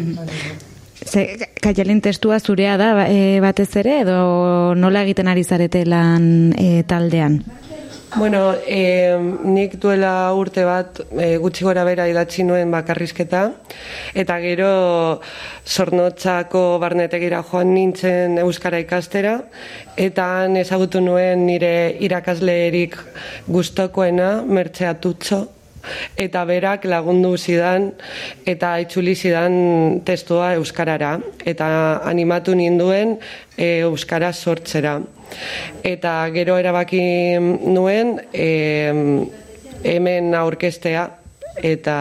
Kaialen testua zurea da batez ere, edo nola egiten ari zarete lan taldean? Bueno, nik duela urte bat gutxi gora bera idatzi nuen bakarrizketa, eta gero Zornotzako barnetegira joan nintzen euskara ikastera, eta han ezagutu nuen nire irakasleerik gustokoena, Mertxe Atutxo, eta berak lagundu zidan eta itzuli zidan testua euskarara, eta animatu ninduen euskara sortzera. Eta gero erabaki nuen hemen aurkeztea, eta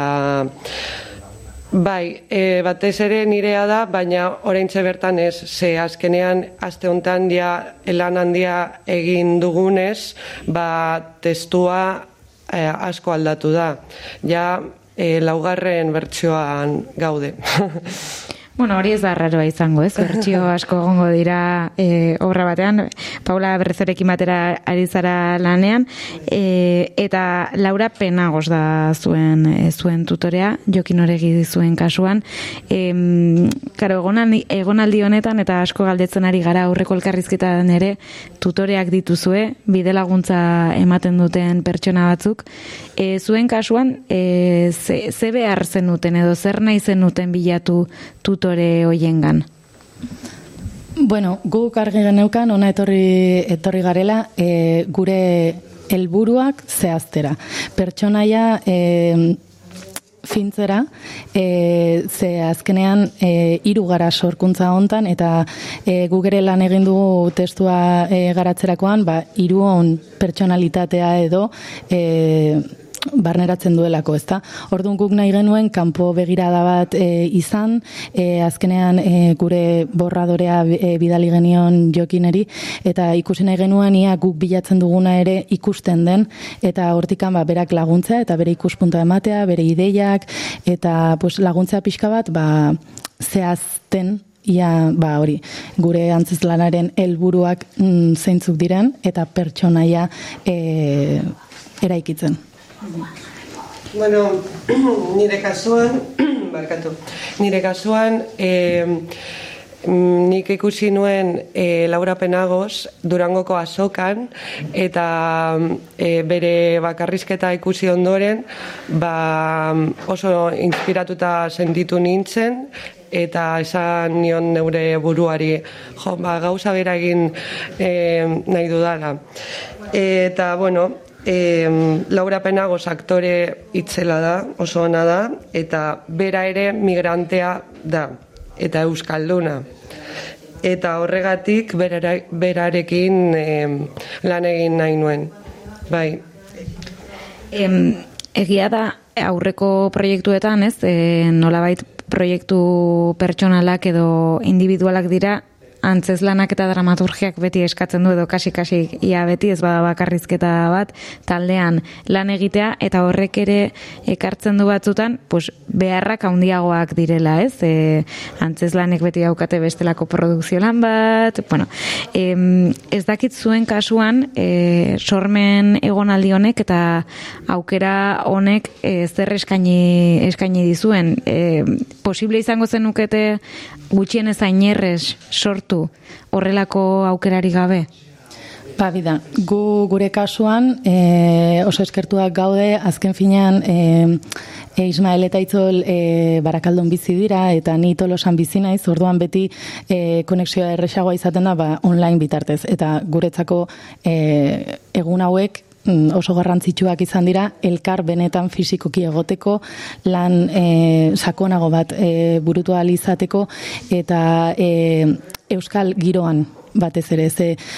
batez ere nirea da, baina oraintxe bertan ez, ze azkenean aste hontan lan handia egin dugunez, testua asko aldatu da. Ja, laugarren bertsioan gaude. Bueno, hori ez da raroa izango, ez? Bertsio asko egongo dira obra batean. Paula Berrezorekin batera ari zara lanean, eta Laura Penagos da zuen tutorea, Jokin Oregi zuen kasuan. Karo, egonaldi honetan eta asko galdetzen ari gara aurreko elkarrizketan ere tutoreak dituzue, bide laguntza ematen duten pertsona batzuk. Zuen kasuan, ze behar zenuten edo zer nahi zenuten bilatu tutore hoiengan? Bueno, guk argi geneukan, ona etorri garela, gure helburuak zehaztera. Pertsonaia fintzera, ze azkenean 3 gara sorkuntza hontan, eta guk ere lan egin dugu testua garatzerakoan, 3 on pertsonalitatea edo barneratzen duelako, ezta? Orduan guk nahi genuen kanpo begirada bat izan, azkenean gure borradorea bidali genion Jokineri, eta ikusi nahi genuen ia guk bilatzen duguna ere ikusten den, eta hortikan berak laguntza eta bere ikuspuntua ematea, bere ideiak, eta laguntza pixka bat zehazten ia hori, gure antzezlanaren helburuak zeintzuk diren, eta pertsonaia eraikitzen. Bueno, nire kasuan, nik ikusi nuen Laura Penagos Durangoko azokan, eta bere bakarrizketa ikusi ondoren, oso inspiratuta sentitu nintzen, eta esan nion neure buruari, gauza bera egin nahi dudala. Eta, bueno, Laura Penagos aktore itzela da, oso ona da, eta bera ere migrantea da, eta euskalduna. Eta horregatik berarekin lan egin nahi nuen. Bai. Egia da aurreko proiektuetan, ez? Nolabait proiektu pertsonalak edo individualak dira, antzeslanak eta dramaturgiak beti eskatzen du, edo kasi ia beti, ez bada bakarrizketa bat, taldean lan egitea, eta horrek ere ekartzen du batzutan, beharrak handiagoak direla, ez? Antzeslanek beti daukate bestelako produkzio lan bat, bueno, ez dakit zuen kasuan, sormen egonaldi honek eta aukera honek zer eskaini dizuen. Posible izango zenukete gutxienez ainerrez sortu horrelako aukerari gabe? Bida, gure kasuan oso eskertuak gaude, azken finean Ismael eta Itzol Barakaldon bizi dira, eta ni Tolosan bizi naiz, orduan beti konexioa erresagoa izaten da online bitartez, eta guretzako egun hauek oso garrantzitsuak izan dira, elkar benetan fisikoki egoteko, lan sakonago bat burutu ahal izateko, eta euskal giroan batez ere,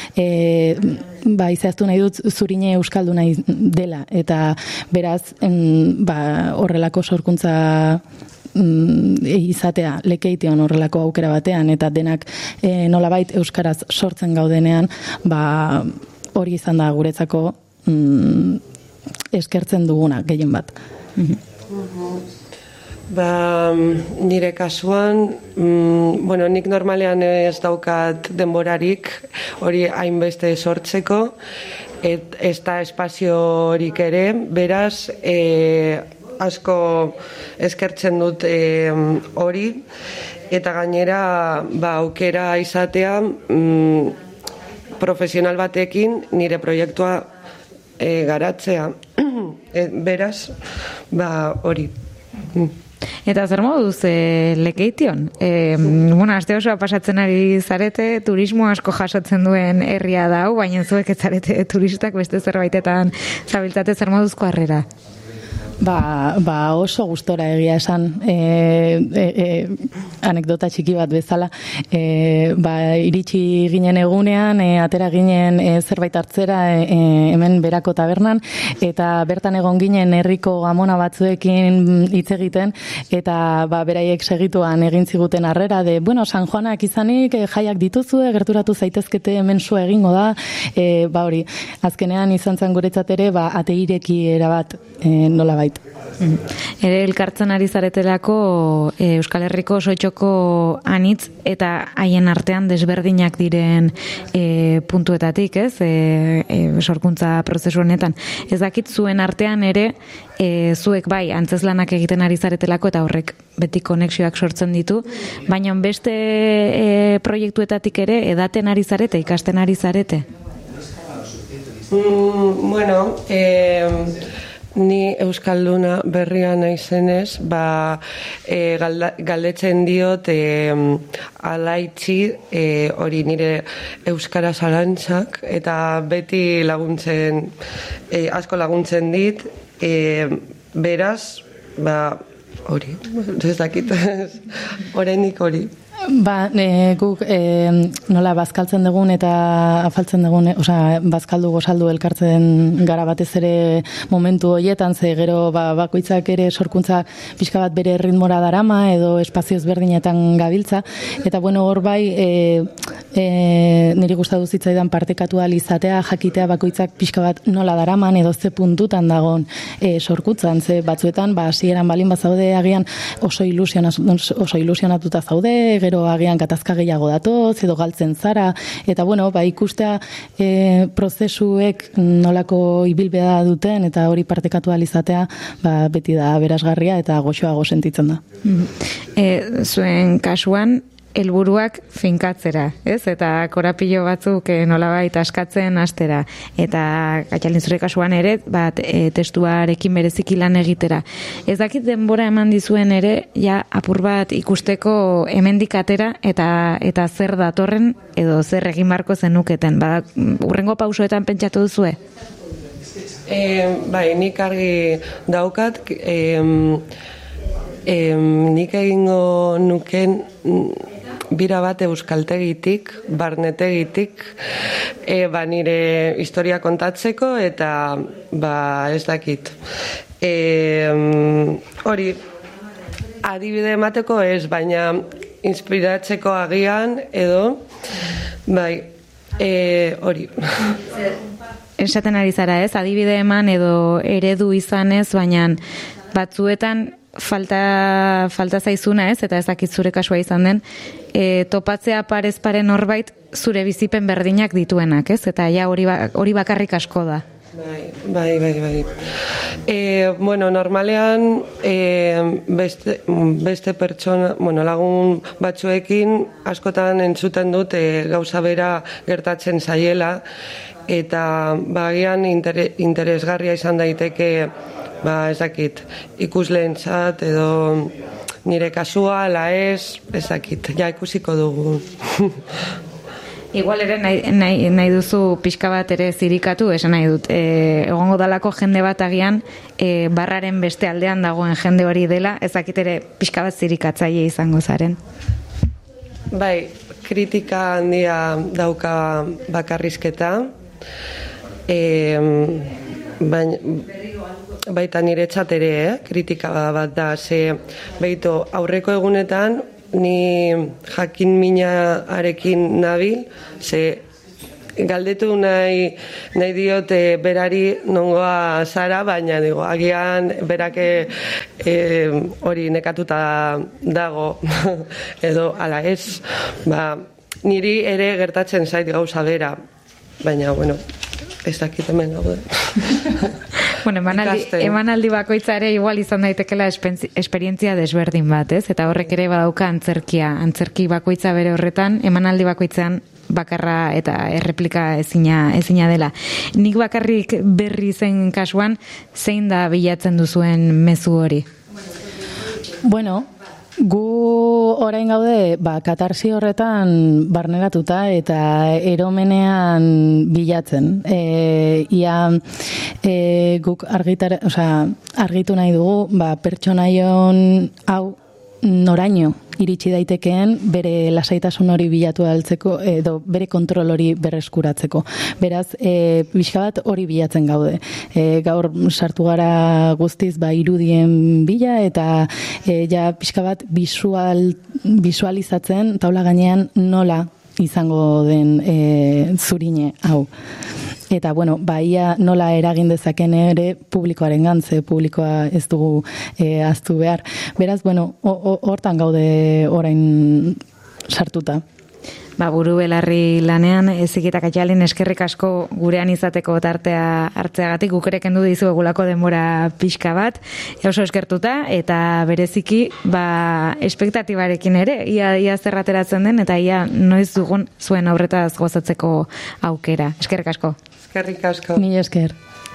izaztu nahi dut zurine euskalduna dela, eta beraz horrelako sorkuntza izatea Lekeition horrelako aukera batean, eta denak nolabait euskaraz sortzen gaudenean, hori izan da guretzako eskertzen duguna gehien bat. Nire kasuan, nik normalean ez daukat denborarik hori hainbeste sortzeko, ez da espaziorik ere, beraz, asko eskertzen dut hori, eta gainera aukera izatea profesional batekin nire proiektua garatzea. Beraz, hori. Eta zer moduz Lekeition? Aste osoa pasatzen ari zarete, turismo asko jasotzen duen herria da hau, baina zuek ez zarete turistak beste zerbaitetan zabiltzate, zer moduzko harrera? Oso gustora egia esan, anekdota txiki bat bezala, iritsi ginen egunean, atera ginen zerbait hartzera hemen berako tabernan, eta bertan egon ginen herriko gamona batzuekin hitz egiten, eta beraiek segituan egin ziguten harrera de, San Juanak izanik jaiak dituzue, gerturatu zaitezkete hemen sua egingo da, hori, azkenean izan zen guretzat ere, ate ireki erabat nolabait. Ere elkartzen ari zaretelako Euskal Herriko soitxoko anitz eta haien artean desberdinak diren puntuetatik, ez? Sorkuntza prozesu honetan. Ez dakit zuen artean ere zuek antzeslanak egiten ari zaretelako eta horrek beti konexioak sortzen ditu, baina beste proiektuetatik ere edaten ari zarete, ikasten ari zarete? Ni euskalduna berria naizenez, galdetzen diot alaitzi hori nire euskara zalantzak, eta beti asko laguntzen dit, beraz, hori, ez dakit, oraindik hori. Guk nola bazkaltzen dugun eta afaltzen dugun, bazkaldu gozaldu elkartzen gara batez ere momentu horietan, ze gero bakoitzak ere sorkuntza pixka bat bere ritmora darama edo espazio ezberdinetan gabiltza, eta hor niri gustatu zitzaidan partekatu ahal izatea, jakitea bakoitzak pixka bat nola daraman edo ze puntutan dagoen sorkuntzan, ze batzuetan hasieran balin bazaude agian oso ilusionatuta zaude, gero agian gatazka gehiago datoz, edo galtzen zara, eta ikustea prozesuek nolako ibilbidea duten, eta hori partekatu ahal izatea, beti da aberasgarria eta goxoago sentitzen da. Zuen kasuan, helburuak finkatzera, ez? Eta korapilo batzuk nolabait askatzen hastera. Eta Katxalin zure kasuan ere, testuarekin bereziki lan egitera. Ez dakit denbora eman dizuen ere, apur bat ikusteko hemendik atera eta zer datorren edo zer egin barko zenuketen. Hurrengo pausoetan pentsatu duzue? Nik argi daukat, nik egingo nuken bira bat euskaltegitik, barnetegitik, nire historia kontatzeko eta ez dakit. Hori, adibide emateko ez, baina inspiratzeko agian edo, hori. Esaten ari zara ez, adibide eman edo eredu izanez, baina batzuetan falta zaizuna ez, eta ez dakit zure kasua izan den, topatzea parez pare norbait zure bizipen berdinak dituenak, ez? Eta hori bakarrik asko da. Bai. Normalean beste pertsona, lagun batzuekin askotan entzuten dut gauza bera gertatzen zaiela, eta bagian interesgarria izan daiteke, ez dakit, ikusleentzat edo nire kasua, ala ez dakit, ikusiko dugu. Igual ere nahi duzu pixka bat ere zirikatu, esan nahi dut. Egongo dalako jende bat agian, barraren beste aldean dagoen jende hori dela, ez dakit ere pixka bat zirikatzaile izango zaren. Bai, kritika handia dauka bakarrizketa, baina baita niretzat ere, kritika bat da, ze beito aurreko egunetan ni jakin minaarekin nabil, ze galdetu nahi diot berari nongoa zara, baina digo, agian berake hori nekatuta dago edo ala ez, niri ere gertatzen zait gauza bera, baina bueno, ez dakit hemen gaude. Bueno, emanaldi bakoitza ere igual izan daitekela esperientzia desberdin bat, ez? Eta horrek ere badauka antzerki bakoitza bere horretan, emanaldi bakoitzean bakarra eta erreplika ezina dela. Nik bakarrik berri zen kasuan, zein da bilatzen duzuen mezu hori? Bueno, gu orain gaude, katarsi horretan barneratuta eta eromenean bilatzen. Guk argitu nahi dugu, pertsonaion hau noraino iritsi daitekeen bere lasaitasun hori bilatu altzeko edo bere kontrol hori berreskuratzeko. Beraz, pixka bat hori bilatzen gaude. Gaur sartu gara guztiz irudien bila eta ja pixka bat visualizatzen taula gainean nola izango den zurine hau. Eta, bueno, ia nola eragin dezaken ere publikoaren gantze, publikoa ez dugu ahaztu behar. Beraz, bueno, hortan gaude orain sartuta. Buru belarri lanean, Zikita Katxalin eskerrik asko gurean izateko tartea hartzeagatik, guk ere kendu dizuegulako denbora pixka bat, oso eskertuta, eta bereziki, espektatibarekin ere, ia zerrateratzen den, eta ia noiz dugun zuen aurretaz gozatzeko aukera. Eskerrik asko. Eskerrik asko. Mila esker.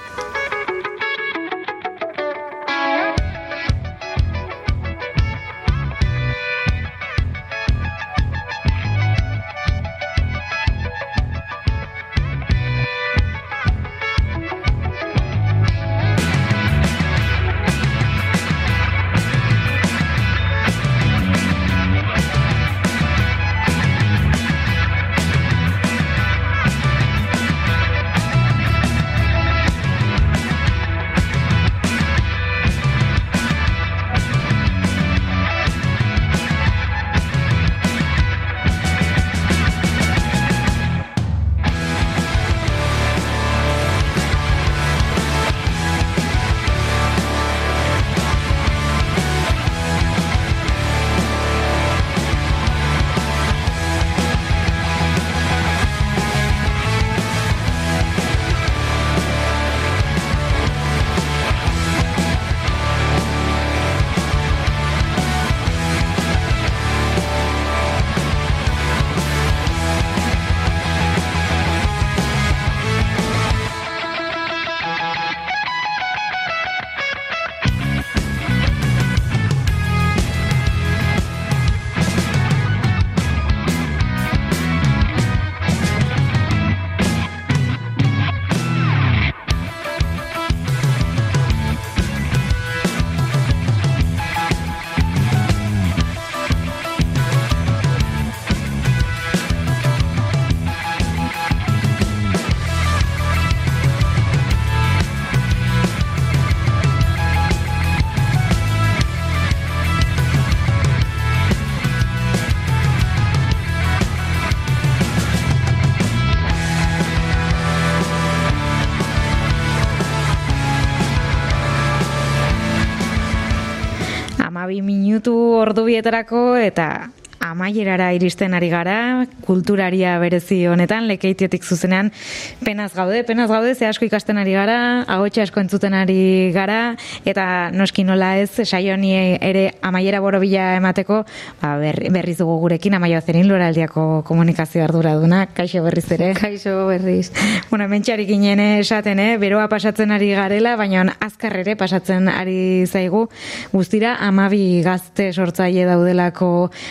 ordubietarako eta amaierara iristen ari gara, kulturaria berezi honetan, Lekeitiotik zuzenean penaz gaude, ze asko ikasten ari gara, agotxe asko entzuten ari gara, eta noski nola ez, saio honi ere amaiera borobila emateko, berriz dugu gurekin, Amaia Ozerin, Luraldiako komunikazio arduraduna, kaixo berriz ere. Kaixo berriz. Bueno, mentxarik ginen esaten, beroa pasatzen ari garela, baina azkar ere pasatzen ari zaigu, guztira 12 gazte sortzaile daudelako aste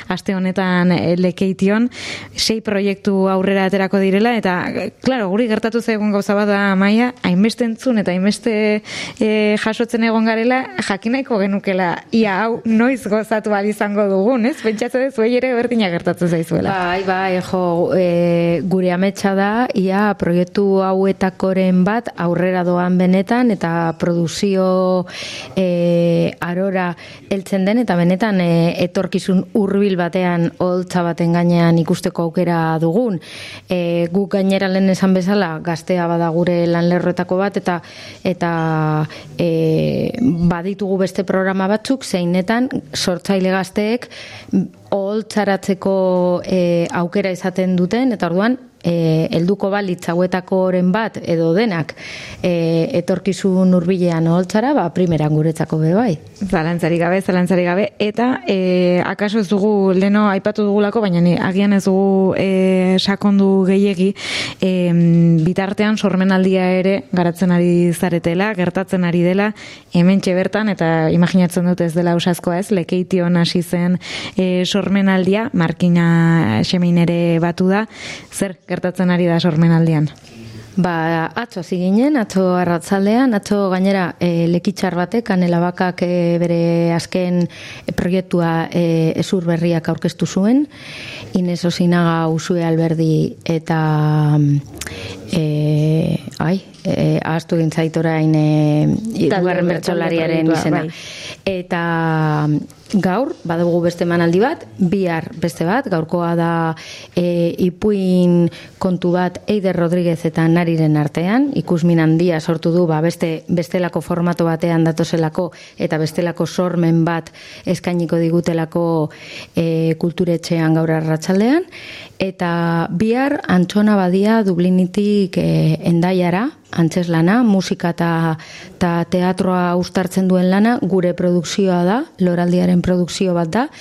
honetan Lekeition 6 proiektu aurrera aterako direla, eta, klaro, guri gertatu zaigun gauza bat da, Maia, hainbeste entzun eta hainbeste jasotzen egon garela, jakinaiko genukela, ia hau noiz gozatu izango dugun, ez? Pentsatze dut zuei ere berdina gertatzen zaizuela. Bai, gure ametsa da, ia proiektu hauetakoren bat aurrera doan benetan, eta produzio arora heltzen den, eta benetan etorkizun hurbil batean holtza baten gainean ikusteko aukera dugun. Guk gainera lehen esan bezala gaztea bada gure lanlerroetako bat, eta baditugu beste programa batzuk zeinetan sortzaile gazteek oholtzaratzeko aukera izaten duten, eta orduan helduko balitz hauetakoren bat edo denak etorkizun hurbilean oholtzara, primeran guretzako be bai. Zalantzari gabe, eta akaso ez dugu leno aipatu dugulako, baina agian ez dugu sakondu gehiegi, bitartean sormenaldia ere garatzen ari zaretela, gertatzen ari dela, hementxe bertan, eta imaginatzen dut ez dela ausazkoa ez, Lekeition hasi zen sormenaldia, Markina Xemein ere batu da, zer gertatzen ari da sormenaldian? Atzo hasi ginen, atzo arratzaldean, atzo gainera lekitxar batek, Kanela Bakak bere azken proiektua ezur berriak aurkeztu zuen, Ines Osinaga, Usue Alberdi eta ahaztu gintzait orain hirugarren bertsolariaren izena. Eta gaur, badugu beste emanaldi bat, bihar beste bat, gaurkoa da ipuin kontu bat Eider Rodríguez eta Nariren artean, ikusmin handia sortu du bestelako formato batean datozelako eta bestelako sormen bat eskainiko digutelako kulturetxean gaur arratsaldean, eta bihar Antxona Badia Dublinitik Endaiara, antzeslana, musika eta teatroa uztartzen duen lana, gure produkzioa da, Loraldiaren produkzio bat da,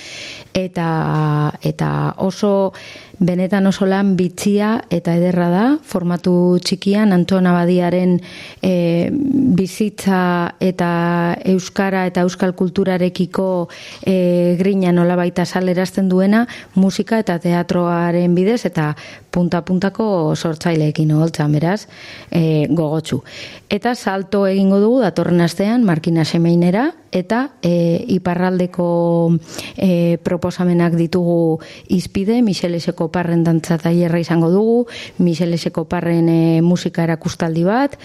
eta oso benetan oso lan bitxia eta ederra da, formatu txikian Antxona Badiaren bizitza eta euskara eta euskal kulturarekiko grina nolabait azalerazten duena, musika eta teatroaren bidez, eta punta-puntako sortzaileekin oholtzan, beraz, gogotsu. Eta salto egingo dugu datorren astean Markina Xemeinera, eta iparraldeko proposamenak ditugu izpide, Michele Sekoparren dantza tailerra izango dugu, Michele Sekoparren musika erakustaldi bat,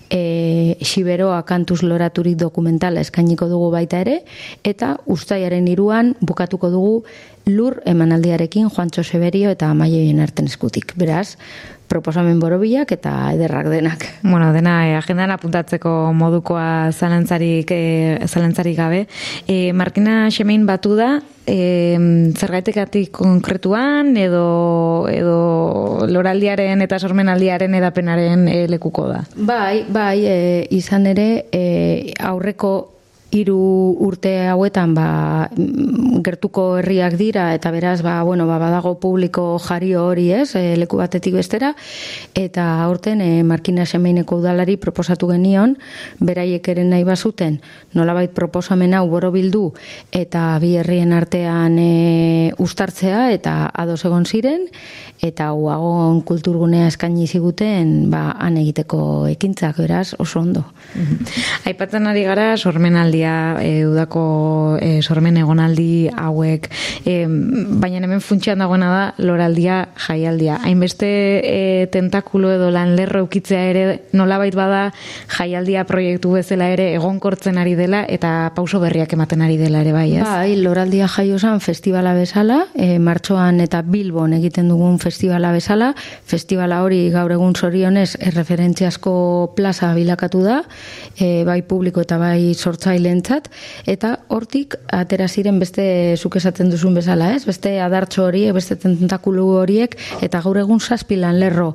Xiberoa kantuz loraturik dokumentala eskainiko dugu baita ere, eta uztailaren 3an bukatuko dugu Lur emanaldiarekin Juantxo Seberio eta Amaieien arten eskutik. Beraz, proposamen borobilak eta ederrak denak. Bueno, dena agendan apuntatzeko modukoa zalantzarik gabe. Markina Xemein batu da, zergaitikatik konkretuan edo loraldiaren eta sormenaldiaren edapenaren lekuko da? Bai, izan ere aurreko 3 urte hauetan gertuko herriak dira, eta beraz badago publiko jario hori ez, leku batetik bestera, eta aurten Markina Xemeineko udalari proposatu genion, beraiek ere nahi bazuten, nolabait proposamen hau borobildu eta bi herrien artean uztartzea, eta ados egon ziren, eta Uagon kulturgunea eskaini ziguten han egiteko ekintzak, beraz oso ondo. Aipatzen ari gara sormenaldia, udako sormen egonaldi hauek, baina hemen funtsian dagoena da loraldia, jaialdia. Hainbeste tentakulo edo lanlerro ukitzea ere nolabait bada jaialdia proiektu bezala ere egonkortzen ari dela eta pauso berriak ematen ari dela ere, bai, ez? Bai, loraldia jaiosan festivala bezala, martxoan eta Bilbon egiten dugun festivala bezala, festivala hori gaur egun zorionez erreferentziazko plaza bilakatu da, bai publiko eta bai sortzaileentzat, eta hortik atera ziren beste zuk esaten duzun bezala, ez? Beste adartxo horiek, beste tentakulu horiek, eta gaur egun 7 lanlerro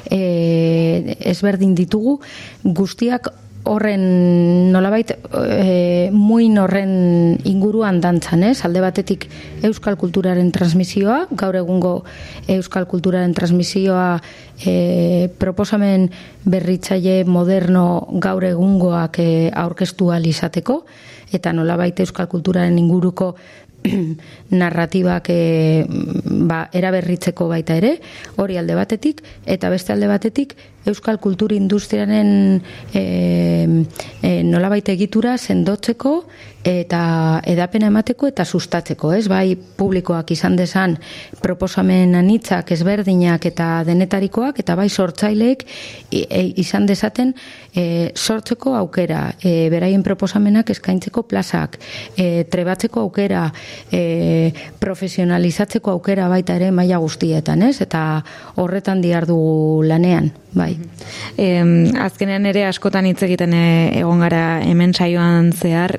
ezberdin ditugu, guztiak horren nolabait muin horren inguruan dantzan, ez? Alde batetik euskal kulturaren transmisioa, gaur egungo euskal kulturaren transmisioa proposamen berritzaile moderno gaur egungoak aurkeztu ahal izateko, eta nolabait euskal kulturaren inguruko narratibak eraberritzeko baita ere, hori alde batetik, eta beste alde batetik, euskal kultur industriaren nolabait egitura sendotzeko eta edapena emateko eta sustatzeko, ez? Bai, publikoak izan dezan proposamen anitzak, ezberdinak eta denetarikoak, eta bai sortzaileek izan dezaten sortzeko aukera, beraien proposamenak eskaintzeko plazak, trebatzeko aukera, profesionalizatzeko aukera baita ere maila guztietan, ez? Eta horretan dihardu lanean, bai. Azkenean ere askotan hitz egiten egon gara hemen saioan zehar,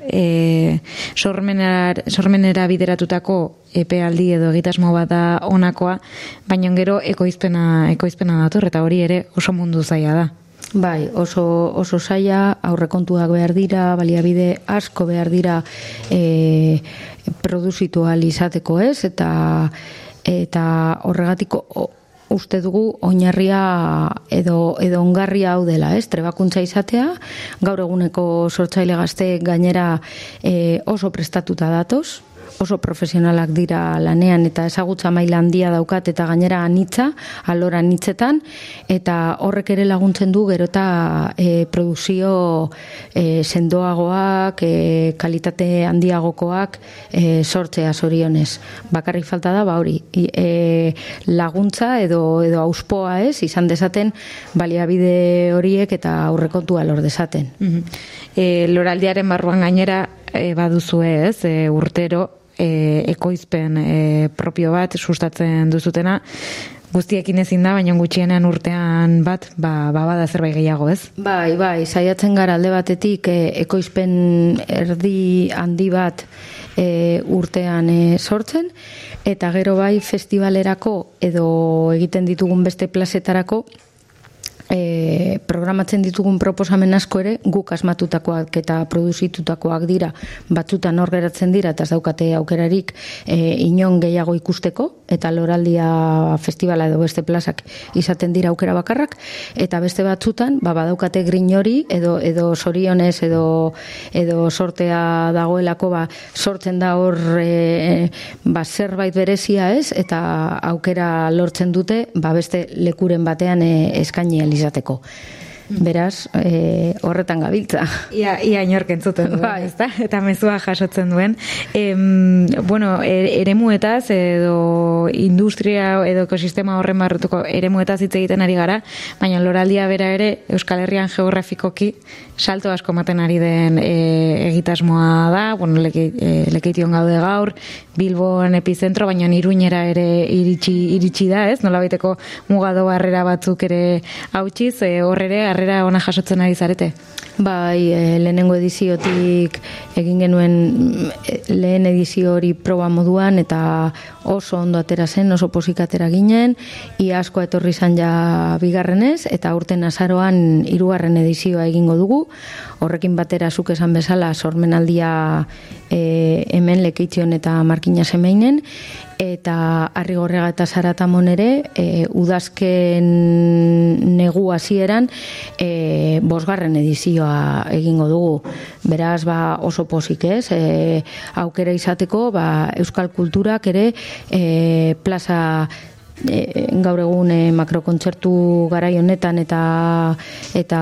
sormenera bideratutako epealdi edo egitasmo bat da honakoa, baina gero ekoizpena dator, eta hori ere oso mundu zaila da. Bai, oso zaila, aurrekontuak behar dira, baliabide asko behar dira produzitu ahal izateko, ez? Eta horregatiko uste dugu oinarria edo ongarria hau dela, ez? Trebakuntza izatea, gaur eguneko sortzaile gazte gainera oso prestatuta datoz, oso profesionalak dira lanean eta ezagutza maila handia daukat eta gainera anitza, alora anitzetan, eta horrek ere laguntzen du gero eta produkzio sendoagoak, kalitate handiagokoak sortzea zorionez. Bakarrik falta da, hori, laguntza edo auspoa ez, izan dezaten baliabide horiek eta aurrekontua lor dezaten. Loraldiaren barruan gainera baduzue ez, urtero ekoizpen propio bat sustatzen duzutena, guztiekin ezin da, baina gutxienean urtean bat, bada zerbait gehiago, ez? Bai, saiatzen gara alde batetik ekoizpen erdi handi bat urtean sortzen, eta gero bai festivalerako edo egiten ditugun beste plazetarako programatzen ditugun proposamen asko ere guk asmatutakoak eta produzitutakoak dira, batzutan hor geratzen dira eta ez daukate aukerarik inon gehiago ikusteko, eta Loraldia festivala edo beste plazak izaten dira aukera bakarrak, eta beste batzutan badaukate grin hori edo zorionez edo sortea dagoelako sortzen da hor zerbait berezia ez, eta aukera lortzen dute beste lekuren batean eskaini izateko. Beraz, horretan gabiltza. Ia inork entzuten duen, ezta? Eta mezua jasotzen duen. Eremuetaz edo industria edo ekosistema horren barrutuko eremuetaz hitz egiten ari gara, baina Loraldia bera ere Euskal Herrian geografikoki salto asko ematen ari den egitasmoa da, Lekeition gaude gaur, Bilbon epizentro, baina Iruñera ere iritsi da, ez? Nolabaiteko mugado barrera batzuk ere hautsiz, horrere harrera ona jasotzen ari zarete? Bai, lehenengo ediziotik egin genuen lehen edizio hori proba moduan eta oso ondo atera zen, oso posik atera ginen, ia asko etorri izan ja bigarrenez, eta urten azaroan 3. edizioa egingo dugu. Horrekin batera zuk esan bezala sormenaldia hemen Lekeitzion eta Markina Semeinen, eta Arrigorriaga eta Zaratamon ere udazken negu hasieran 5. edizioa egingo dugu. Beraz, oso posik ez, aukera izateko euskal kulturak ere plaza gaur egun makrokontzertu garai honetan eta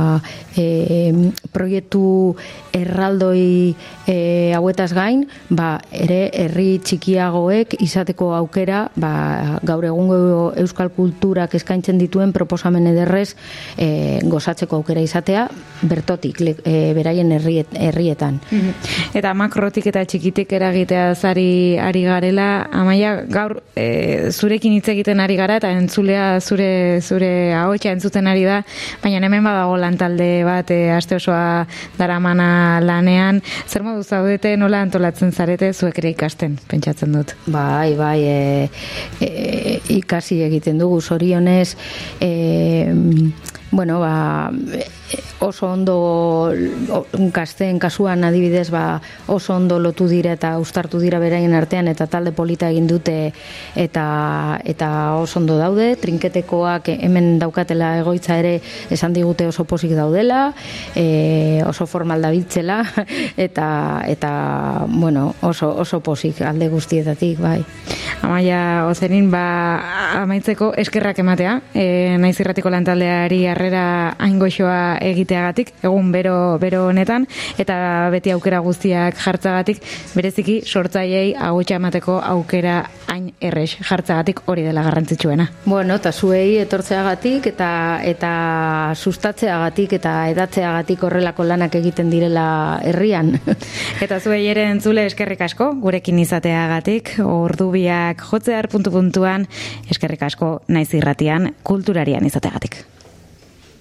proiektu erraldoi hauetaz gain, ere herri txikiagoek izateko aukera gaur egungo euskal kulturak eskaintzen dituen proposamen ederrez gozatzeko aukera izatea bertotik, beraien herrietan. Eta makrotik eta txikitik eragitea ari garela, Amaia, gaur zurekin hitz egiten ari gara eta entzulea zure ahotsa entzuten ari da, baina hemen badago lantalde bat aste osoa daramana lanean. Zer modu zaudete, nola antolatzen zarete zuek ere ikasten, pentsatzen dut? Bai, ikasi egiten dugu, zorionez bueno, oso ondo gazteen kasuan adibidez oso ondo lotu dira eta uztartu dira beraien artean eta talde polita egin dute eta oso ondo daude, trinketekoak hemen daukatela egoitza ere esan digute oso posik daudela, oso formal dabiltzela eta bueno, oso posik alde guztietatik, bai. Amaia Ozerin, amaitzeko eskerrak ematea, Naiz Irratiko lantaldeari harrera aingoixoa egiteagatik, egun bero honetan, eta beti aukera guztiak jartzagatik, bereziki sortzaileei ahotsa emateko aukera hain errex jartzagatik hori dela garrantzitsuena. Bueno, eta zuei etortzeagatik eta sustatzeagatik eta edatzeagatik horrelako lanak egiten direla herrian. Eta zuei ere entzule eskerrik asko, gurekin izateagatik, ordubiak jotzear puntu-puntuan, eskerrik asko Naiz Irratian, kulturarian izateagatik.